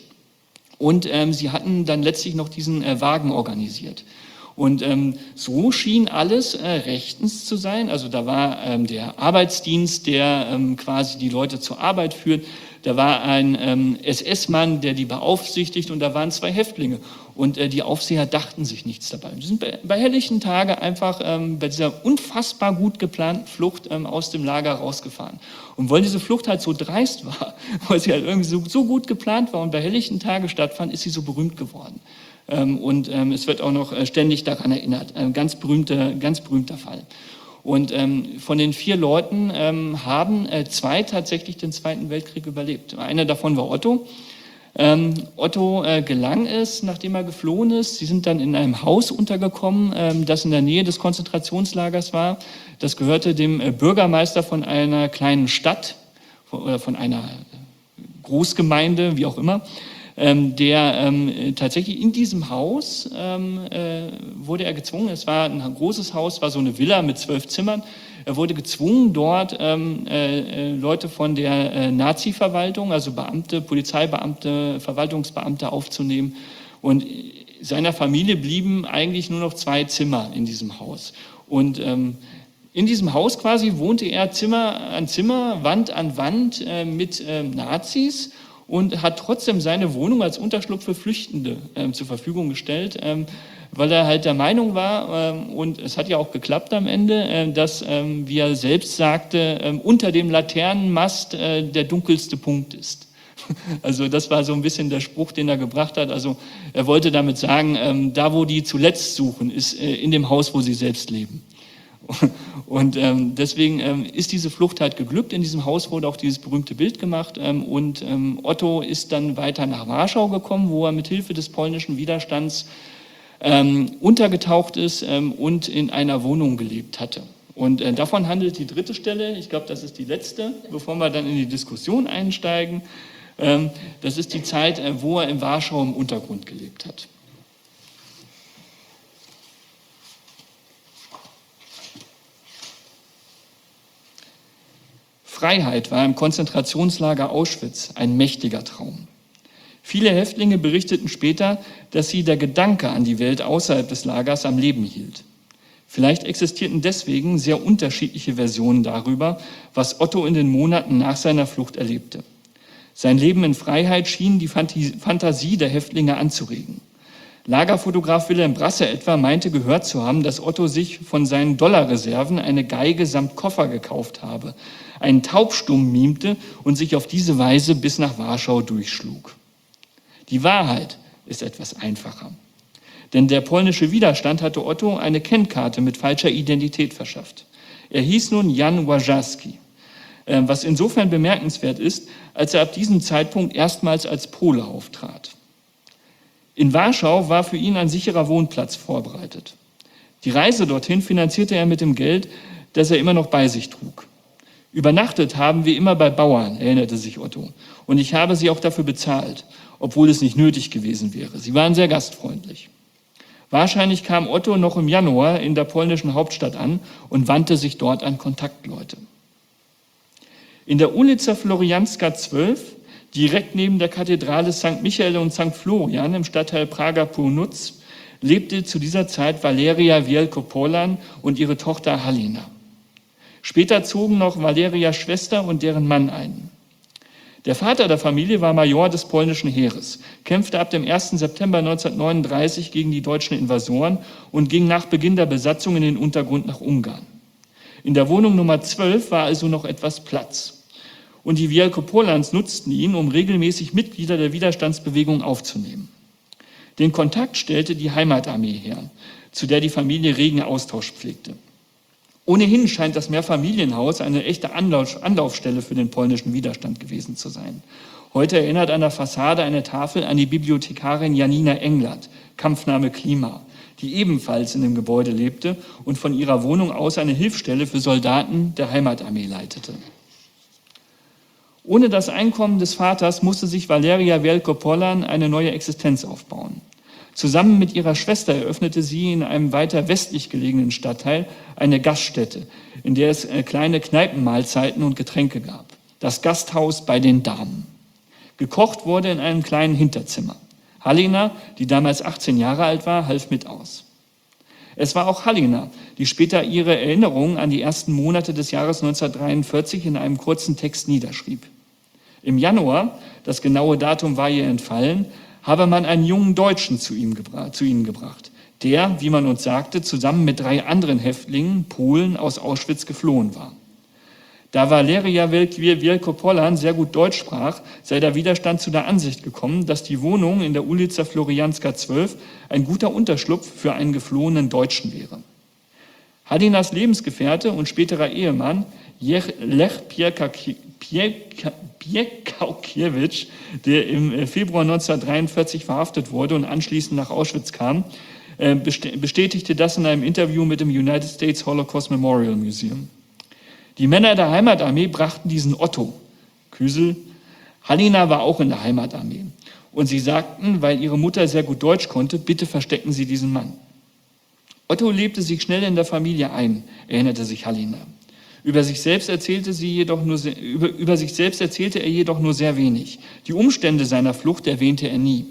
und ähm, sie hatten dann letztlich noch diesen äh, Wagen organisiert. Und ähm, so schien alles äh, rechtens zu sein. Also da war ähm, der Arbeitsdienst, der ähm, quasi die Leute zur Arbeit führt. Da war ein ähm, S S-Mann, der die beaufsichtigt, und da waren zwei Häftlinge. Und äh, die Aufseher dachten sich nichts dabei. Die sind bei, bei helllichten Tage einfach ähm, bei dieser unfassbar gut geplanten Flucht ähm, aus dem Lager rausgefahren. Und weil diese Flucht halt so dreist war, weil sie halt irgendwie so, so gut geplant war und bei helllichten Tage stattfand, ist sie so berühmt geworden. Ähm, und ähm, es wird auch noch äh, ständig daran erinnert. Ein ganz berühmter, ganz berühmter Fall. Und ähm, von den vier Leuten ähm, haben äh, zwei tatsächlich den Zweiten Weltkrieg überlebt. Einer davon war Otto. Ähm, Otto äh, gelang es, nachdem er geflohen ist. Sie sind dann in einem Haus untergekommen, ähm, das in der Nähe des Konzentrationslagers war. Das gehörte dem äh, Bürgermeister von einer kleinen Stadt von, oder von einer Großgemeinde, wie auch immer. Ähm, der ähm, tatsächlich in diesem Haus ähm, äh, wurde er gezwungen, es war ein großes Haus, war so eine Villa mit zwölf Zimmern, er wurde gezwungen, dort ähm, äh, Leute von der äh, Nazi-Verwaltung, also Beamte, Polizeibeamte, Verwaltungsbeamte aufzunehmen, und seiner Familie blieben eigentlich nur noch zwei Zimmer in diesem Haus. Und ähm, in diesem Haus quasi wohnte er Zimmer an Zimmer, Wand an Wand äh, mit äh, Nazis, und hat trotzdem seine Wohnung als Unterschlupf für Flüchtende ähm, zur Verfügung gestellt, ähm, weil er halt der Meinung war, ähm, und es hat ja auch geklappt am Ende, äh, dass, ähm, wie er selbst sagte, ähm, unter dem Laternenmast äh, der dunkelste Punkt ist. Also das war so ein bisschen der Spruch, den er gebracht hat. Also er wollte damit sagen, ähm, da wo die zuletzt suchen, ist äh, in dem Haus, wo sie selbst leben. Und ähm, deswegen ähm, ist diese Flucht halt geglückt. In diesem Haus wurde auch dieses berühmte Bild gemacht. Ähm, und ähm, Otto ist dann weiter nach Warschau gekommen, wo er mit Hilfe des polnischen Widerstands ähm, untergetaucht ist ähm, und in einer Wohnung gelebt hatte. Und äh, davon handelt die dritte Stelle. Ich glaube, das ist die letzte, bevor wir dann in die Diskussion einsteigen. Ähm, das ist die Zeit, äh, wo er in Warschau im Untergrund gelebt hat. Freiheit war im Konzentrationslager Auschwitz ein mächtiger Traum. Viele Häftlinge berichteten später, dass sie der Gedanke an die Welt außerhalb des Lagers am Leben hielt. Vielleicht existierten deswegen sehr unterschiedliche Versionen darüber, was Otto in den Monaten nach seiner Flucht erlebte. Sein Leben in Freiheit schien die Fantasie der Häftlinge anzuregen. Lagerfotograf Wilhelm Brasse etwa meinte gehört zu haben, dass Otto sich von seinen Dollarreserven eine Geige samt Koffer gekauft habe, einen Taubstumm mimte und sich auf diese Weise bis nach Warschau durchschlug. Die Wahrheit ist etwas einfacher. Denn der polnische Widerstand hatte Otto eine Kennkarte mit falscher Identität verschafft. Er hieß nun Jan Łażarski, was insofern bemerkenswert ist, als er ab diesem Zeitpunkt erstmals als Pole auftrat. In Warschau war für ihn ein sicherer Wohnplatz vorbereitet. Die Reise dorthin finanzierte er mit dem Geld, das er immer noch bei sich trug. Übernachtet haben wir immer bei Bauern, erinnerte sich Otto. Und ich habe sie auch dafür bezahlt, obwohl es nicht nötig gewesen wäre. Sie waren sehr gastfreundlich. Wahrscheinlich kam Otto noch im Januar in der polnischen Hauptstadt an und wandte sich dort an Kontaktleute. In der Ulica Florianska zwölf, direkt neben der Kathedrale Sankt Michael und Sankt Florian im Stadtteil Prager Północ, lebte zu dieser Zeit Valeria Wielkopolan und ihre Tochter Halina. Später zogen noch Valerias Schwester und deren Mann ein. Der Vater der Familie war Major des polnischen Heeres, kämpfte ab dem ersten September neunzehnhundertneununddreißig gegen die deutschen Invasoren und ging nach Beginn der Besatzung in den Untergrund nach Ungarn. In der Wohnung Nummer zwölf war also noch etwas Platz. Und die Wielkopolans nutzten ihn, um regelmäßig Mitglieder der Widerstandsbewegung aufzunehmen. Den Kontakt stellte die Heimatarmee her, zu der die Familie regen Austausch pflegte. Ohnehin scheint das Mehrfamilienhaus eine echte Anlauf, Anlaufstelle für den polnischen Widerstand gewesen zu sein. Heute erinnert an der Fassade eine Tafel an die Bibliothekarin Janina Englert, Kampfname Klima, die ebenfalls in dem Gebäude lebte und von ihrer Wohnung aus eine Hilfsstelle für Soldaten der Heimatarmee leitete. Ohne das Einkommen des Vaters musste sich Valeria Wielkopollan eine neue Existenz aufbauen. Zusammen mit ihrer Schwester eröffnete sie in einem weiter westlich gelegenen Stadtteil eine Gaststätte, in der es kleine Kneipenmahlzeiten und Getränke gab. Das Gasthaus bei den Damen. Gekocht wurde in einem kleinen Hinterzimmer. Halina, die damals achtzehn Jahre alt war, half mit aus. Es war auch Halina, die später ihre Erinnerungen an die ersten Monate des Jahres neunzehnhundertdreiundvierzig in einem kurzen Text niederschrieb. Im Januar, das genaue Datum war ihr entfallen, habe man einen jungen Deutschen zu, ihm gebra- zu ihnen gebracht, der, wie man uns sagte, zusammen mit drei anderen Häftlingen, Polen, aus Auschwitz geflohen war. Da Valeria Wielkopollan sehr gut Deutsch sprach, sei der Widerstand zu der Ansicht gekommen, dass die Wohnung in der Ulica Florianska zwölf ein guter Unterschlupf für einen geflohenen Deutschen wäre. Halinas Lebensgefährte und späterer Ehemann Lech Piekałkiewicz, der im Februar neunzehnhundertdreiundvierzig verhaftet wurde und anschließend nach Auschwitz kam, bestätigte das in einem Interview mit dem United States Holocaust Memorial Museum. Die Männer der Heimatarmee brachten diesen Otto, Küsel. Halina war auch in der Heimatarmee. Und sie sagten, weil ihre Mutter sehr gut Deutsch konnte, bitte verstecken Sie diesen Mann. Otto lebte sich schnell in der Familie ein, erinnerte sich Halina. Über sich selbst erzählte sie jedoch nur sehr, über, über sich selbst erzählte er jedoch nur sehr wenig. Die Umstände seiner Flucht erwähnte er nie.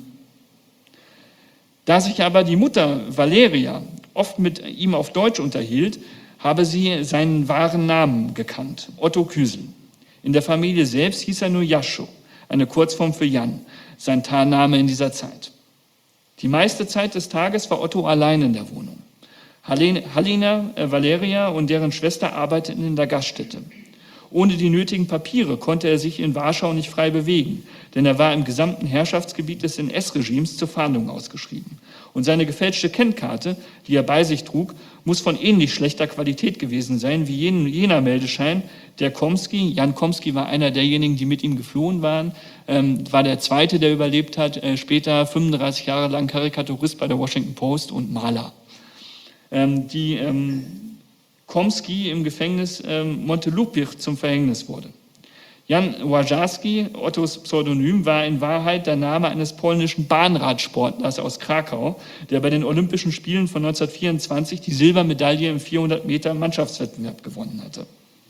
Da sich aber die Mutter Valeria oft mit ihm auf Deutsch unterhielt, habe sie seinen wahren Namen gekannt, Otto Küsel. In der Familie selbst hieß er nur Jascho, eine Kurzform für Jan, sein Tarnname in dieser Zeit. Die meiste Zeit des Tages war Otto allein in der Wohnung. Halina, äh, Valeria und deren Schwester arbeiteten in der Gaststätte. Ohne die nötigen Papiere konnte er sich in Warschau nicht frei bewegen, denn er war im gesamten Herrschaftsgebiet des N S-Regimes zur Fahndung ausgeschrieben. Und seine gefälschte Kennkarte, die er bei sich trug, muss von ähnlich schlechter Qualität gewesen sein wie jener Meldeschein, der Komski, Jan Komski war einer derjenigen, die mit ihm geflohen waren, ähm, war der zweite, der überlebt hat, äh, später fünfunddreißig Jahre lang Karikaturist bei der Washington Post und Maler. Ähm, die ähm, Komski im Gefängnis ähm, Montelupich zum Verhängnis wurde. Jan Łażarski, Ottos Pseudonym, war in Wahrheit der Name eines polnischen Bahnradsportlers aus Krakau, der bei den Olympischen Spielen von neunzehnhundertvierundzwanzig die Silbermedaille im vierhundert Meter Mannschaftswettbewerb gewonnen hatte.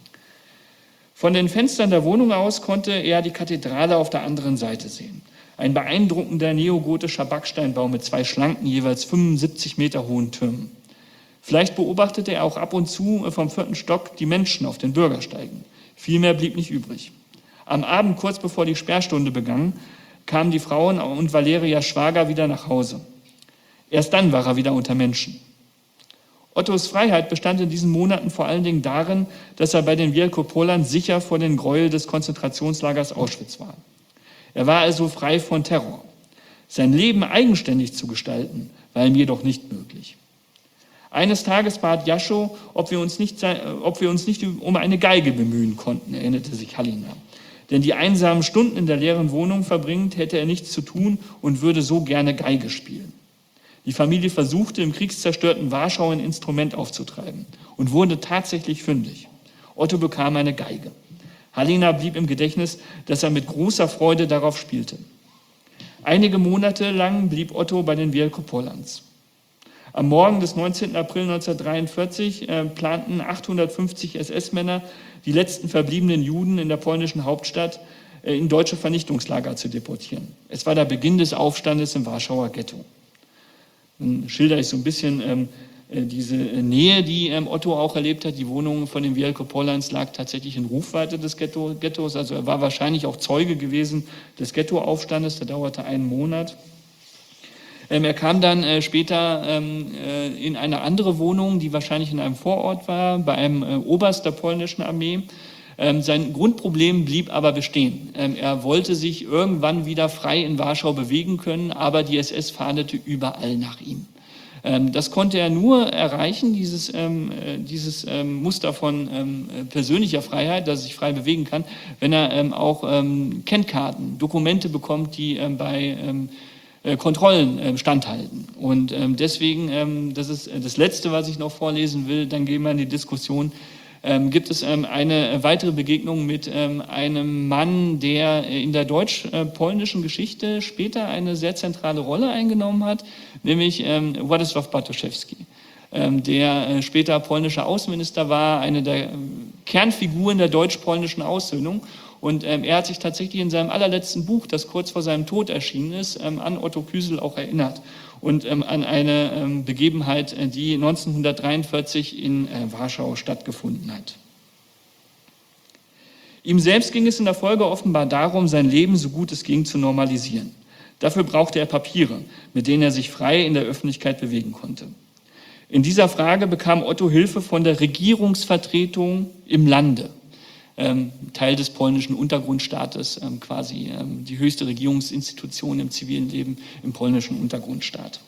Von den Fenstern der Wohnung aus konnte er die Kathedrale auf der anderen Seite sehen. Ein beeindruckender neogotischer Backsteinbau mit zwei schlanken, jeweils fünfundsiebzig Meter hohen Türmen. Vielleicht beobachtete er auch ab und zu vom vierten Stock die Menschen auf den Bürgersteigen. Viel mehr blieb nicht übrig. Am Abend, kurz bevor die Sperrstunde begann, kamen die Frauen und Valerias Schwager wieder nach Hause. Erst dann war er wieder unter Menschen. Ottos Freiheit bestand in diesen Monaten vor allen Dingen darin, dass er bei den Wielkopollan sicher vor den Gräuel des Konzentrationslagers Auschwitz war. Er war also frei von Terror. Sein Leben eigenständig zu gestalten, war ihm jedoch nicht möglich. Eines Tages bat Jascho, ob wir uns nicht, ob wir uns nicht um eine Geige bemühen konnten, erinnerte sich Halina. Denn die einsamen Stunden in der leeren Wohnung verbringend, hätte er nichts zu tun und würde so gerne Geige spielen. Die Familie versuchte, im kriegszerstörten Warschau ein Instrument aufzutreiben und wurde tatsächlich fündig. Otto bekam eine Geige. Halina blieb im Gedächtnis, dass er mit großer Freude darauf spielte. Einige Monate lang blieb Otto bei den Wielkopollans. Am Morgen des neunzehnten April neunzehnhundertdreiundvierzig äh, planten achthundertfünfzig S S-Männer, die letzten verbliebenen Juden in der polnischen Hauptstadt äh, in deutsche Vernichtungslager zu deportieren. Es war der Beginn des Aufstandes im Warschauer Ghetto. Dann schildere ich so ein bisschen ähm, äh, diese Nähe, die ähm, Otto auch erlebt hat. Die Wohnung von den Wielkopollans lag tatsächlich in Rufweite des Ghetto, Ghettos. Also er war wahrscheinlich auch Zeuge gewesen des Ghettoaufstandes. Der dauerte einen Monat. Ähm, er kam dann äh, später ähm, äh, in eine andere Wohnung, die wahrscheinlich in einem Vorort war, bei einem äh, Oberst der polnischen Armee. Ähm, sein Grundproblem blieb aber bestehen. Ähm, er wollte sich irgendwann wieder frei in Warschau bewegen können, aber die S S fahndete überall nach ihm. Ähm, das konnte er nur erreichen, dieses, ähm, äh, dieses ähm, Muster von ähm, persönlicher Freiheit, dass er sich frei bewegen kann, wenn er ähm, auch ähm, Kennkarten, Dokumente bekommt, die ähm, bei ähm, äh, Kontrollen ähm, standhalten. Und ähm, deswegen, ähm, das ist das Letzte, was ich noch vorlesen will, dann gehen wir in die Diskussion. Ähm, gibt es ähm, eine weitere Begegnung mit ähm, einem Mann, der in der deutsch-polnischen Geschichte später eine sehr zentrale Rolle eingenommen hat, nämlich ähm, Władysław Bartoszewski, ähm, der äh, später polnischer Außenminister war, eine der äh, Kernfiguren der deutsch-polnischen Aussöhnung. Und ähm, er hat sich tatsächlich in seinem allerletzten Buch, das kurz vor seinem Tod erschienen ist, ähm, an Otto Küsel auch erinnert. Und ähm, an eine ähm, Begebenheit, äh, die neunzehnhundertdreiundvierzig in äh, Warschau stattgefunden hat. Ihm selbst ging es in der Folge offenbar darum, sein Leben so gut es ging zu normalisieren. Dafür brauchte er Papiere, mit denen er sich frei in der Öffentlichkeit bewegen konnte. In dieser Frage bekam Otto Hilfe von der Regierungsvertretung im Lande, ähm, Teil des polnischen Untergrundstaates, ähm, quasi ähm, die höchste Regierungsinstitution im zivilen Leben im polnischen Untergrundstaat.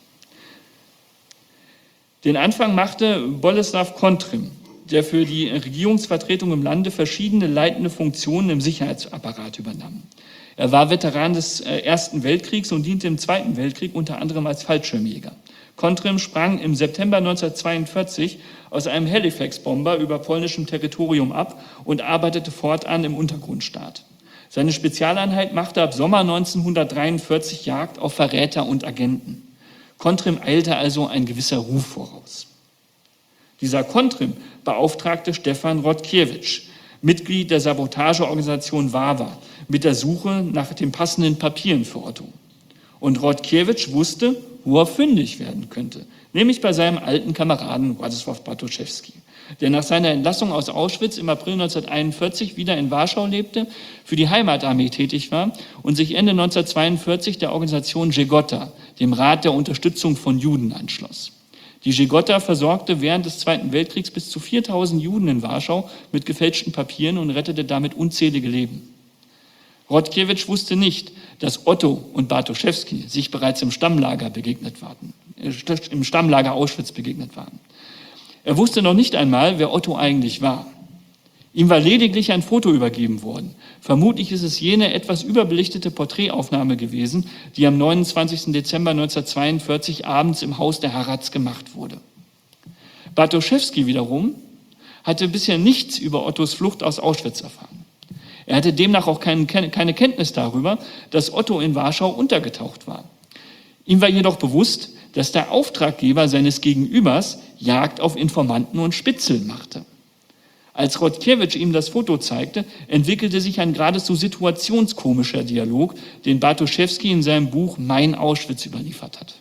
Den Anfang machte Bolesław Kontrym, der für die Regierungsvertretung im Lande verschiedene leitende Funktionen im Sicherheitsapparat übernahm. Er war Veteran des äh, Ersten Weltkriegs und diente im Zweiten Weltkrieg unter anderem als Fallschirmjäger. Kontrym sprang im September neunzehnhundertzweiundvierzig aus einem Halifax-Bomber über polnischem Territorium ab und arbeitete fortan im Untergrundstaat. Seine Spezialeinheit machte ab Sommer neunzehnhundertdreiundvierzig Jagd auf Verräter und Agenten. Kontrym eilte also ein gewisser Ruf voraus. Dieser Kontrym beauftragte Stefan Rodkiewicz, Mitglied der Sabotageorganisation Wawa, mit der Suche nach den passenden Papieren für Otto. Und Rodkiewicz wusste, wo er fündig werden könnte, nämlich bei seinem alten Kameraden Władysław Bartoszewski, der nach seiner Entlassung aus Auschwitz im April neunzehnhunderteinundvierzig wieder in Warschau lebte, für die Heimatarmee tätig war und sich Ende neunzehnhundertzweiundvierzig der Organisation Żegota, dem Rat der Unterstützung von Juden, anschloss. Die Żegota versorgte während des Zweiten Weltkriegs bis zu viertausend Juden in Warschau mit gefälschten Papieren und rettete damit unzählige Leben. Rodkiewicz wusste nicht, dass Otto und Bartoszewski sich bereits im Stammlager begegnet waren, im Stammlager Auschwitz begegnet waren. Er wusste noch nicht einmal, wer Otto eigentlich war. Ihm war lediglich ein Foto übergeben worden. Vermutlich ist es jene etwas überbelichtete Porträtaufnahme gewesen, die am neunundzwanzigsten Dezember neunzehnhundertzweiundvierzig abends im Haus der Harrats gemacht wurde. Bartoszewski wiederum hatte bisher nichts über Ottos Flucht aus Auschwitz erfahren. Er hatte demnach auch kein, keine Kenntnis darüber, dass Otto in Warschau untergetaucht war. Ihm war jedoch bewusst, dass der Auftraggeber seines Gegenübers Jagd auf Informanten und Spitzel machte. Als Rodkiewicz ihm das Foto zeigte, entwickelte sich ein geradezu situationskomischer Dialog, den Bartoszewski in seinem Buch Mein Auschwitz überliefert hat.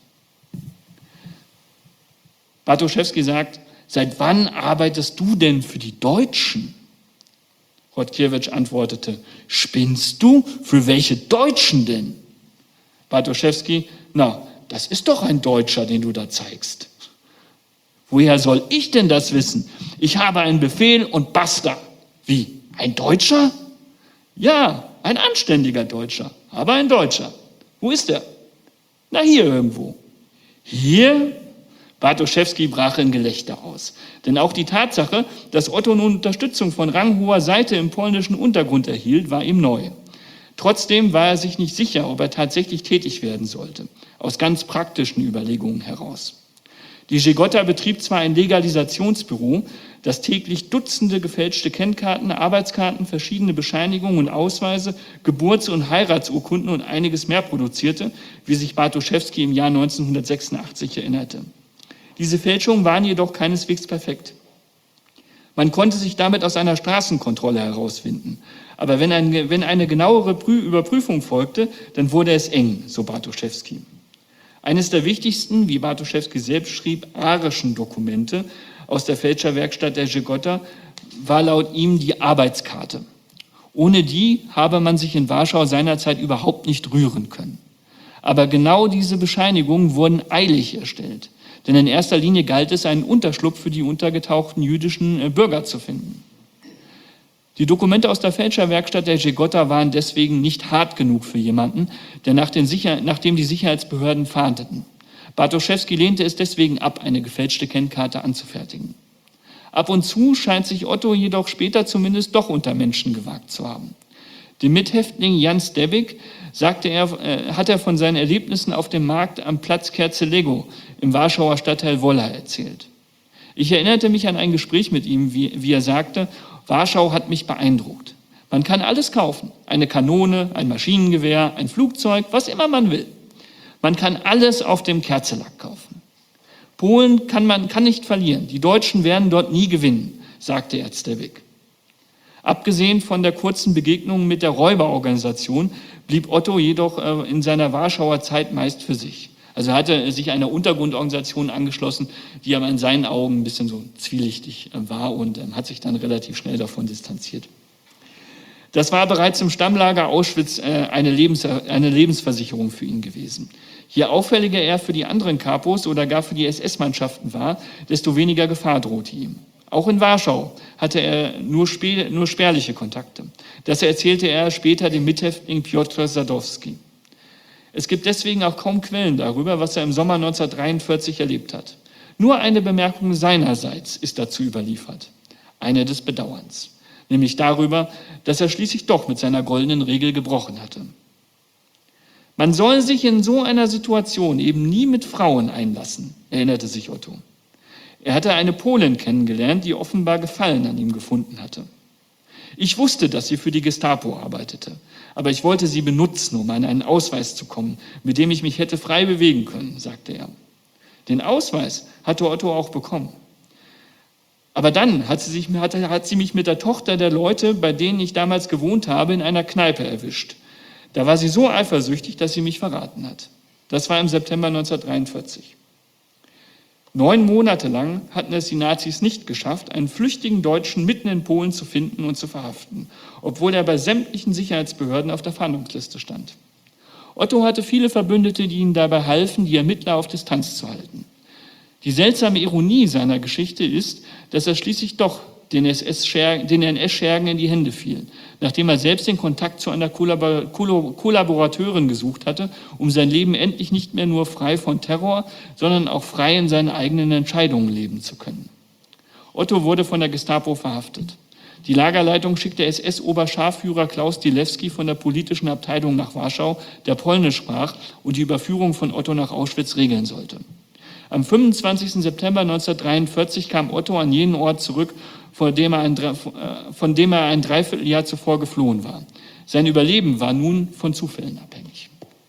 Bartoszewski sagt: Seit wann arbeitest du denn für die Deutschen? Rodkiewicz antwortete: Spinnst du? Für welche Deutschen denn? Bartoszewski: Na, das ist doch ein Deutscher, den du da zeigst. Woher soll ich denn das wissen? Ich habe einen Befehl und basta. Wie? Ein Deutscher? Ja, ein anständiger Deutscher, aber ein Deutscher. Wo ist er? Na, hier irgendwo. Hier? Bartoszewski brach in Gelächter aus. Denn auch die Tatsache, dass Otto nun Unterstützung von ranghoher Seite im polnischen Untergrund erhielt, war ihm neu. Trotzdem war er sich nicht sicher, ob er tatsächlich tätig werden sollte, aus ganz praktischen Überlegungen heraus. Die Żegota betrieb zwar ein Legalisationsbüro, das täglich Dutzende gefälschte Kennkarten, Arbeitskarten, verschiedene Bescheinigungen und Ausweise, Geburts- und Heiratsurkunden und einiges mehr produzierte, wie sich Bartoszewski im Jahr neunzehnhundertsechsundachtzig erinnerte. Diese Fälschungen waren jedoch keineswegs perfekt. Man konnte sich damit aus einer Straßenkontrolle herausfinden. Aber wenn, ein, wenn eine genauere Prü- Überprüfung folgte, dann wurde es eng, so Bartoszewski. Eines der wichtigsten, wie Bartoszewski selbst schrieb, arischen Dokumente aus der Fälscherwerkstatt der Żegota war laut ihm die Arbeitskarte. Ohne die habe man sich in Warschau seinerzeit überhaupt nicht rühren können. Aber genau diese Bescheinigungen wurden eilig erstellt. Denn in erster Linie galt es, einen Unterschlupf für die untergetauchten jüdischen Bürger zu finden. Die Dokumente aus der Fälscherwerkstatt der Żegota waren deswegen nicht hart genug für jemanden, der nach den Sicher- nachdem die Sicherheitsbehörden fahndeten. Bartoszewski lehnte es deswegen ab, eine gefälschte Kennkarte anzufertigen. Ab und zu scheint sich Otto jedoch später zumindest doch unter Menschen gewagt zu haben. Dem Mithäftling Jan Stebik sagte er, äh, hat er von seinen Erlebnissen auf dem Markt am Platz Kerzelego im Warschauer Stadtteil Wola erzählt. Ich erinnerte mich an ein Gespräch mit ihm, wie, wie er sagte, Warschau hat mich beeindruckt. Man kann alles kaufen, eine Kanone, ein Maschinengewehr, ein Flugzeug, was immer man will. Man kann alles auf dem Kerzelack kaufen. Polen kann man kann nicht verlieren, die Deutschen werden dort nie gewinnen, sagte er Stebik. Abgesehen von der kurzen Begegnung mit der Räuberorganisation blieb Otto jedoch äh, in seiner Warschauer Zeit meist für sich. Also er hatte sich einer Untergrundorganisation angeschlossen, die aber in seinen Augen ein bisschen so zwielichtig äh, war und äh, hat sich dann relativ schnell davon distanziert. Das war bereits im Stammlager Auschwitz äh, eine, Lebens eine Lebensversicherung für ihn gewesen. Je auffälliger er für die anderen Kapos oder gar für die S S-Mannschaften war, desto weniger Gefahr drohte ihm. Auch in Warschau hatte er nur, nur spärliche Kontakte. Das erzählte er später dem Mithäftling Piotr Sadowski. Es gibt deswegen auch kaum Quellen darüber, was er im Sommer neunzehnhundertdreiundvierzig erlebt hat. Nur eine Bemerkung seinerseits ist dazu überliefert, eine des Bedauerns, nämlich darüber, dass er schließlich doch mit seiner goldenen Regel gebrochen hatte. Man soll sich in so einer Situation eben nie mit Frauen einlassen, erinnerte sich Otto. Er hatte eine Polin kennengelernt, die offenbar Gefallen an ihm gefunden hatte. Ich wusste, dass sie für die Gestapo arbeitete, aber ich wollte sie benutzen, um an einen Ausweis zu kommen, mit dem ich mich hätte frei bewegen können, sagte er. Den Ausweis hatte Otto auch bekommen. Aber dann hat sie, sich, hat, hat sie mich mit der Tochter der Leute, bei denen ich damals gewohnt habe, in einer Kneipe erwischt. Da war sie so eifersüchtig, dass sie mich verraten hat. Das war im September neunzehnhundertdreiundvierzig. Neun Monate lang hatten es die Nazis nicht geschafft, einen flüchtigen Deutschen mitten in Polen zu finden und zu verhaften, obwohl er bei sämtlichen Sicherheitsbehörden auf der Fahndungsliste stand. Otto hatte viele Verbündete, die ihm dabei halfen, die Ermittler auf Distanz zu halten. Die seltsame Ironie seiner Geschichte ist, dass er schließlich doch den, S S-Schergen, den N S-Schergen in die Hände fiel, nachdem er selbst den Kontakt zu einer Kollabor Kollaborateurin gesucht hatte, um sein Leben endlich nicht mehr nur frei von Terror, sondern auch frei in seinen eigenen Entscheidungen leben zu können. Otto wurde von der Gestapo verhaftet. Die Lagerleitung schickte S S-Oberscharführer Klaus Dilewski von der politischen Abteilung nach Warschau, der Polnisch sprach und die Überführung von Otto nach Auschwitz regeln sollte. Am fünfundzwanzigsten September neunzehnhundertdreiundvierzig kam Otto an jenen Ort zurück, von dem er ein, von dem er ein Dreivierteljahr zuvor geflohen war. Sein Überleben war nun von Zufällen abhängig.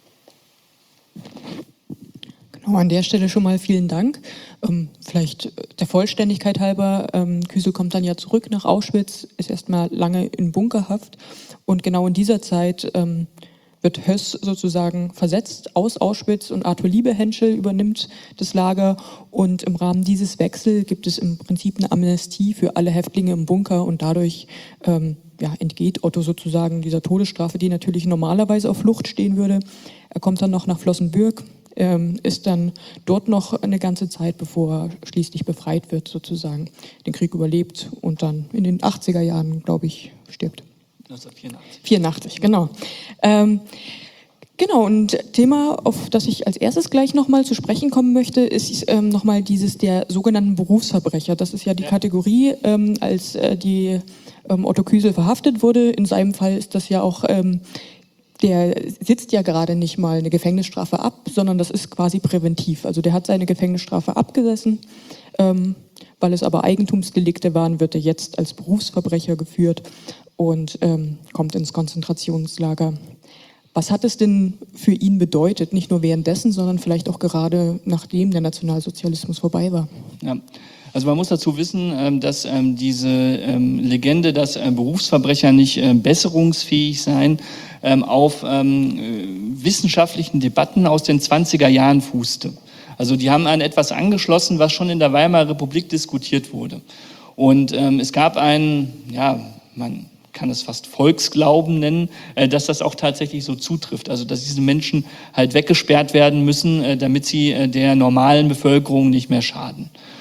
Genau, an der Stelle schon mal vielen Dank. Ähm, vielleicht der Vollständigkeit halber, ähm, Küsel kommt dann ja zurück nach Auschwitz, ist erstmal lange in Bunkerhaft und genau in dieser Zeit ähm, wird Höss sozusagen versetzt aus Auschwitz und Arthur Liebehenschel übernimmt das Lager und im Rahmen dieses Wechsels gibt es im Prinzip eine Amnestie für alle Häftlinge im Bunker und dadurch ähm, ja, entgeht Otto sozusagen dieser Todesstrafe, die natürlich normalerweise auf Flucht stehen würde. Er kommt dann noch nach Flossenbürg, ähm, ist dann dort noch eine ganze Zeit, bevor er schließlich befreit wird sozusagen, den Krieg überlebt und dann in den achtziger Jahren, glaube ich, stirbt. neunzehnhundertvierundachtzig. vierundachtzig, genau. Ähm, genau, und Thema, auf das ich als erstes gleich nochmal zu sprechen kommen möchte, ist ähm, nochmal dieses der sogenannten Berufsverbrecher. Das ist ja die ja. Kategorie, ähm, als äh, die ähm, Otto Küsel verhaftet wurde. In seinem Fall ist das ja auch, ähm, der sitzt ja gerade nicht mal eine Gefängnisstrafe ab, sondern das ist quasi präventiv. Also der hat seine Gefängnisstrafe abgesessen. Ähm, weil es aber Eigentumsdelikte waren, wird er jetzt als Berufsverbrecher geführt und ähm, kommt ins Konzentrationslager. Was hat es denn für ihn bedeutet, nicht nur währenddessen, sondern vielleicht auch gerade nachdem der Nationalsozialismus vorbei war? Ja. Also man muss dazu wissen, dass diese Legende, dass Berufsverbrecher nicht besserungsfähig seien, auf wissenschaftlichen Debatten aus den zwanziger Jahren fußte. Also die haben an etwas angeschlossen, was schon in der Weimarer Republik diskutiert wurde. Und es gab einen, ja, man kann es fast Volksglauben nennen, dass das auch tatsächlich so zutrifft. Also dass diese Menschen halt weggesperrt werden müssen, damit sie der normalen Bevölkerung nicht mehr schaden.